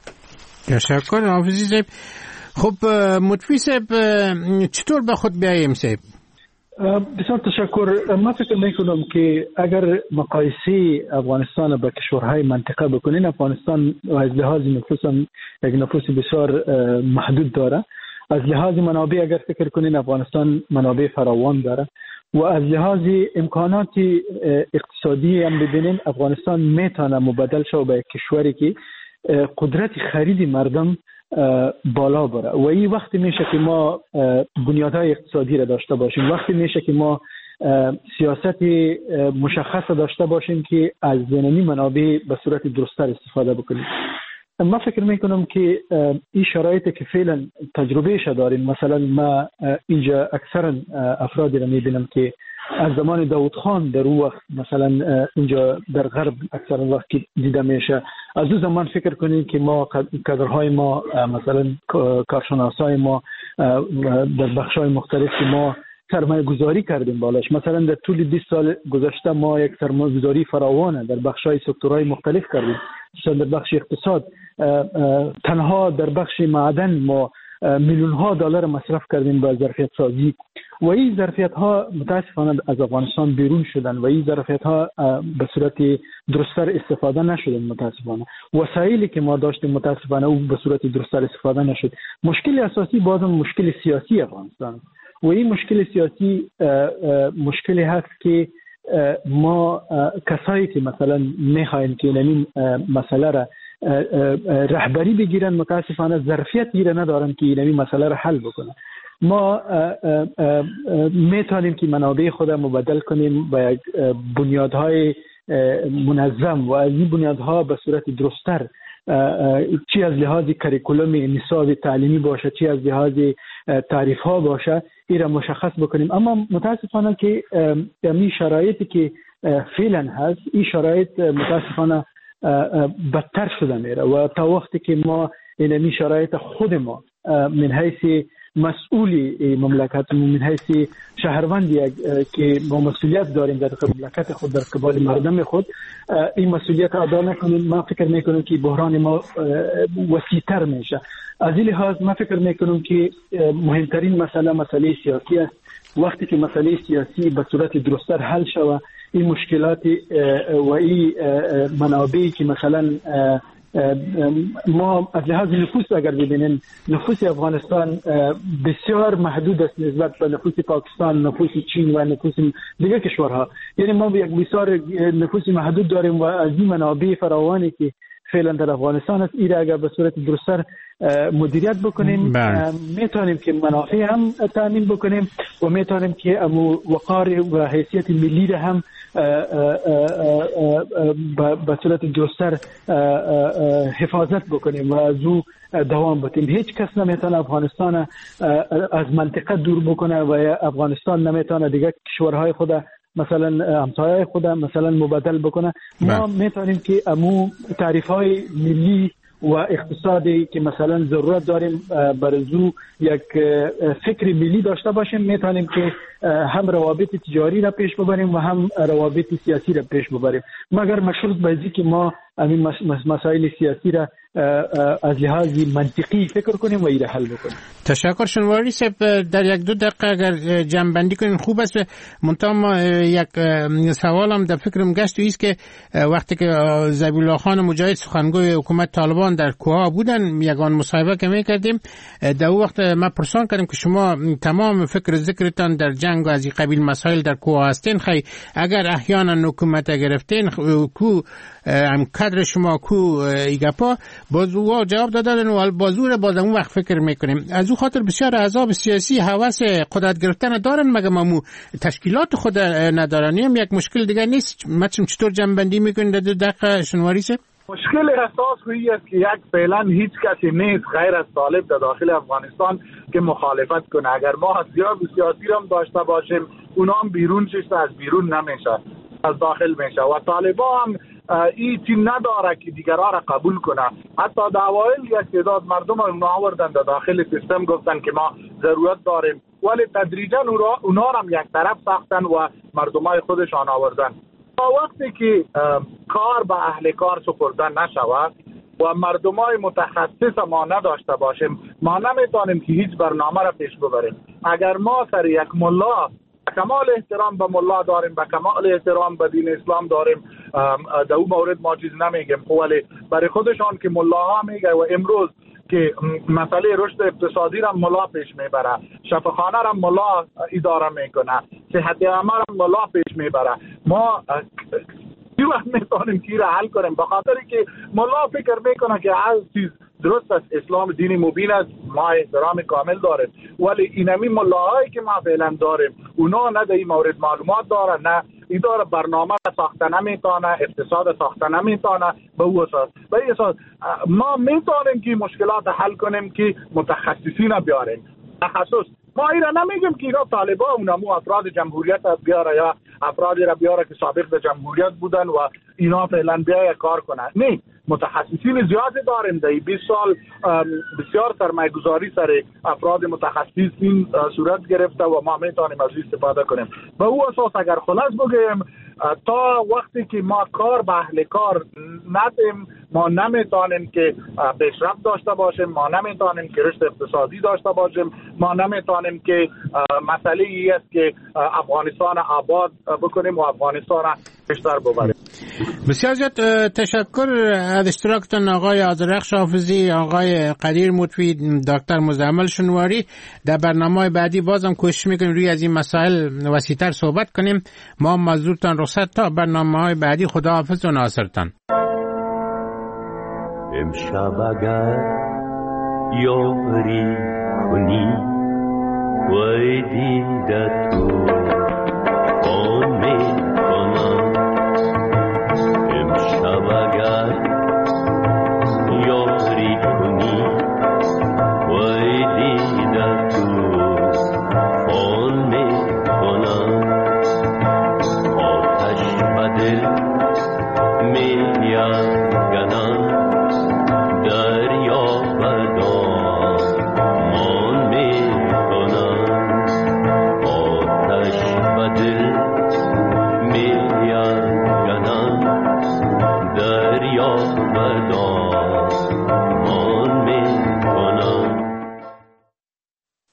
تشکر حافظی صاحب. خب مطفی صاحب چطور به خود بیاییم صاحب؟ بسیار تشکر. من فکر میکنم که اگر مقایسه افغانستان با کشورهای منطقه بکنین، افغانستان از لحاظ نفوس هم یک نفوس بسیار محدود داره. از لحاظ منابع اگر فکر کنین افغانستان منابع فراوان داره و از لحاظ امکانات اقتصادی هم ببینین افغانستان میتونه مبادل شود به کشوری که قدرت خرید مردم بالا بره و این وقتی میشه که ما بنیادهای اقتصادی را داشته باشیم، وقتی میشه که ما سیاست مشخص داشته باشیم که از زمینی منابع به صورت درست‌تر استفاده بکنیم. من فکر میکنم که این شرایطی که فعلا تجربهش داریم، مثلا ما اینجا اکثرا افرادی را میبینم که از زمان داود خان در اون وقت مثلا اینجا در غرب اکثر وقت دیده میشه، از اون زمان فکر کنید که ما کادرهای ما مثلا کارشناسای ما در بخش‌های مختلف که ما سرمایه گذاری کردیم بالاش، مثلا در طول 20 سال گذشته ما یک سرمایه گذاری فراوانه در بخش‌های سکتورهای مختلف کردیم. مثلا در بخش اقتصاد تنها در بخش معدن ما میلیون ها دلار مصرف کردیم به ظرفیت سازی و این ظرفیت ها متاسفانه از افغانستان بیرون شدن و این ظرفیت ها به صورت درست‌تر استفاده نشدن. متاسفانه وسایلی که ما داشتیم متاسفانه او به صورت درست‌تر استفاده نشد. مشکل اساسی بازم مشکل سیاسی افغانستان و این مشکل سیاسی مشکلی هست که ما کسایی که مثلا میخواین که این مسئله را رهبری بگیرن متاسفانه ظرفیت گیره ندارن که این مسئله را حل بکنن. ما میتونیم که منابع خود مبادل کنیم با یک بنیادهای منظم و از این بنیادها به صورت درست‌تر، چی از لحاظ کریکولوم نصاب تعلیمی باشه چی از لحاظ تعریف ها باشه این را مشخص بکنیم. اما متاسفانه که این شرایطی که فعلا هست این شرایط متاسفانه بدتر شده میره و تا وقتی که ما این شرایط خود ما من حیث مسئولی مملکت من حیث شهروندی که ما مسئولیت داریم در مملکت خود در قبال مردم خود این مسئولیت ادا نکنیم، ما فکر میکنم که بحران ما وسیع‌تر میشه. از این لحاظ ما فکر میکنم که مهمترین مسئله سیاسی است. وقتی که مسئله سیاسی به صورت درست‌تر حل شود این مشکلات و این منابعی که مثلا ما از لحاظ نفوس اگر ببینیم نفوس افغانستان بسیار محدود است نسبت به نفوس پاکستان، نفوس چین و نفوس دیگر کشورها. یعنی ما یک بسیار نفوس محدود داریم و از این منابع فراوانی که فعلا در افغانستان است این اگر به صورت درست‌تر مدیریت بکنیم میتونیم که منافع هم تامین بکنیم و میتونیم که وقار و حیثیت ملی را هم به صورت درست‌تر حفاظت بکنیم و از او دوام بدیم. هیچ کس نمیتونه افغانستان از منطقه دور بکنه و افغانستان نمیتونه دیگه کشورهای خود مثلا همسایه خود مثلا مبادل بکنه. ما میتونیم که امو تعریف‌های ملی و اقتصادی که مثلا ضرورت داریم برزو یک فکر ملی داشته باشیم میتونیم که هم روابط تجاری را پیش ببریم و هم روابط سیاسی را پیش ببریم، مگر مشروط به اینکه که ما همین مسائل سیاسی را از لحاظ منطقی فکر کنیم و این را حل بکنیم. تشکر شنواری صاحب. در یک دو دقیقه اگر جمع‌بندی کنیم خوب است. منتها یک سوالم در فکرم گشت و ایست که وقتی که ذبیح الله خان مجاهد سخنگوی حکومت طالبان در کوها بودن یگان مصاحبه که می‌کردیم در اون وقت ما پرسان کردیم که شما تمام فکر ذکرتان در جنگ و از این قبیل مسائل در کوها هستین، خیلی اگر احیانا حکومت گرفتین کو هم کادر شما کو ایگپا بازو جواب دادن و بازور بازم اون وقت فکر میکنیم. از او خاطر بسیار احزاب سیاسی هوس قدرت گرفتن دارن مگه مامو تشکیلات خود ندارن. هم یک مشکل دیگه نیست. مچم چطور جنبندی میکنید در 2 دقیقه شنواری صاحب؟ مشکل اساس روی است که یک فعلا هیچ کسی نیست غیر از طالب در داخل افغانستان که مخالفت کنه. اگر ما حزب سیاسی را داشته باشیم اونا هم بیرون شست از بیرون نمیشه از داخل میشه و طالبان هم ایتی نداره که دیگرها را قبول کنه. حتی در اوایل یک تعداد مردم اونا آوردن در داخل سیستم گفتن که ما ضرورت داریم ولی تدریجا اونا هم یک طرف ساختن و مردمای خودشان آوردن. تا وقتی که کار به اهل کار سپرده نشود و مردمای متخصص ما نداشته باشیم ما نمیتونیم که هیچ برنامه را پیش ببریم. اگر ما سر یک ملا کمال احترام به ملا داریم به کمال احترام به دین اسلام داریم در اون مورد ما چیز نمیگیم ولی برای خودشان که ملاها میگه و امروز که مسئله رشد اقتصادی را ملا پیش میبره، شفاخانه را ملا اداره میکنه، صحت عامه را ملا پیش میبره، ما چی وقت میتونیم که را حل کنیم؟ به خاطر که ملا فکر میکنه که هر چیز درست است، اسلام دینی مبین است، ما احترام کامل داریم ولی اینمی ملاهایی که ما فعلا داریم اونا نه در این مورد معلومات دارن نه اداره برنامه ساخته نمیتونه، اقتصاد ساخته نمیتونه. به او اساس ما میتونیم که مشکلات حل کنیم که متخصصین بیاریم. تخصص ما اینا نمیگیم که اینا طالبا اونمو افراد جمهوریت بیاره یا افرادی را بیاره که سابق در جمهوریت بودن و اینا فعلا بیای کار کنن. نه، متخصصین زیادی داریم. در 20 سال بسیار سرمایه گذاری سر افراد متخصصین صورت گرفته و ما میتونیم از استفاده کنیم. به او اساس اگر خلاص بگیم تا وقتی که ما کار به اهل کار ندیم ما نمیتونیم که پیشرفت داشته باشیم، ما نمیتونیم که رشد اقتصادی داشته باشیم، ما نمیتونیم که مسئله ای است که افغانستان آباد بکنیم و افغانستان بیشتر ببریم. بسیار زیاد تشکر از اشتراکتان آقای آذرخش حافظی، آقای قدیر مطوی، دکتر مزمل شنواری. در برنامه بعدی بازم کوشش میکنیم روی از این مسائل وسیع‌تر صحبت کنیم. ما مزدورتان رخصت تا برنامه‌های بعدی. خداحافظ و ناصرتان. امشب اگر یاری کنی و دیدت تو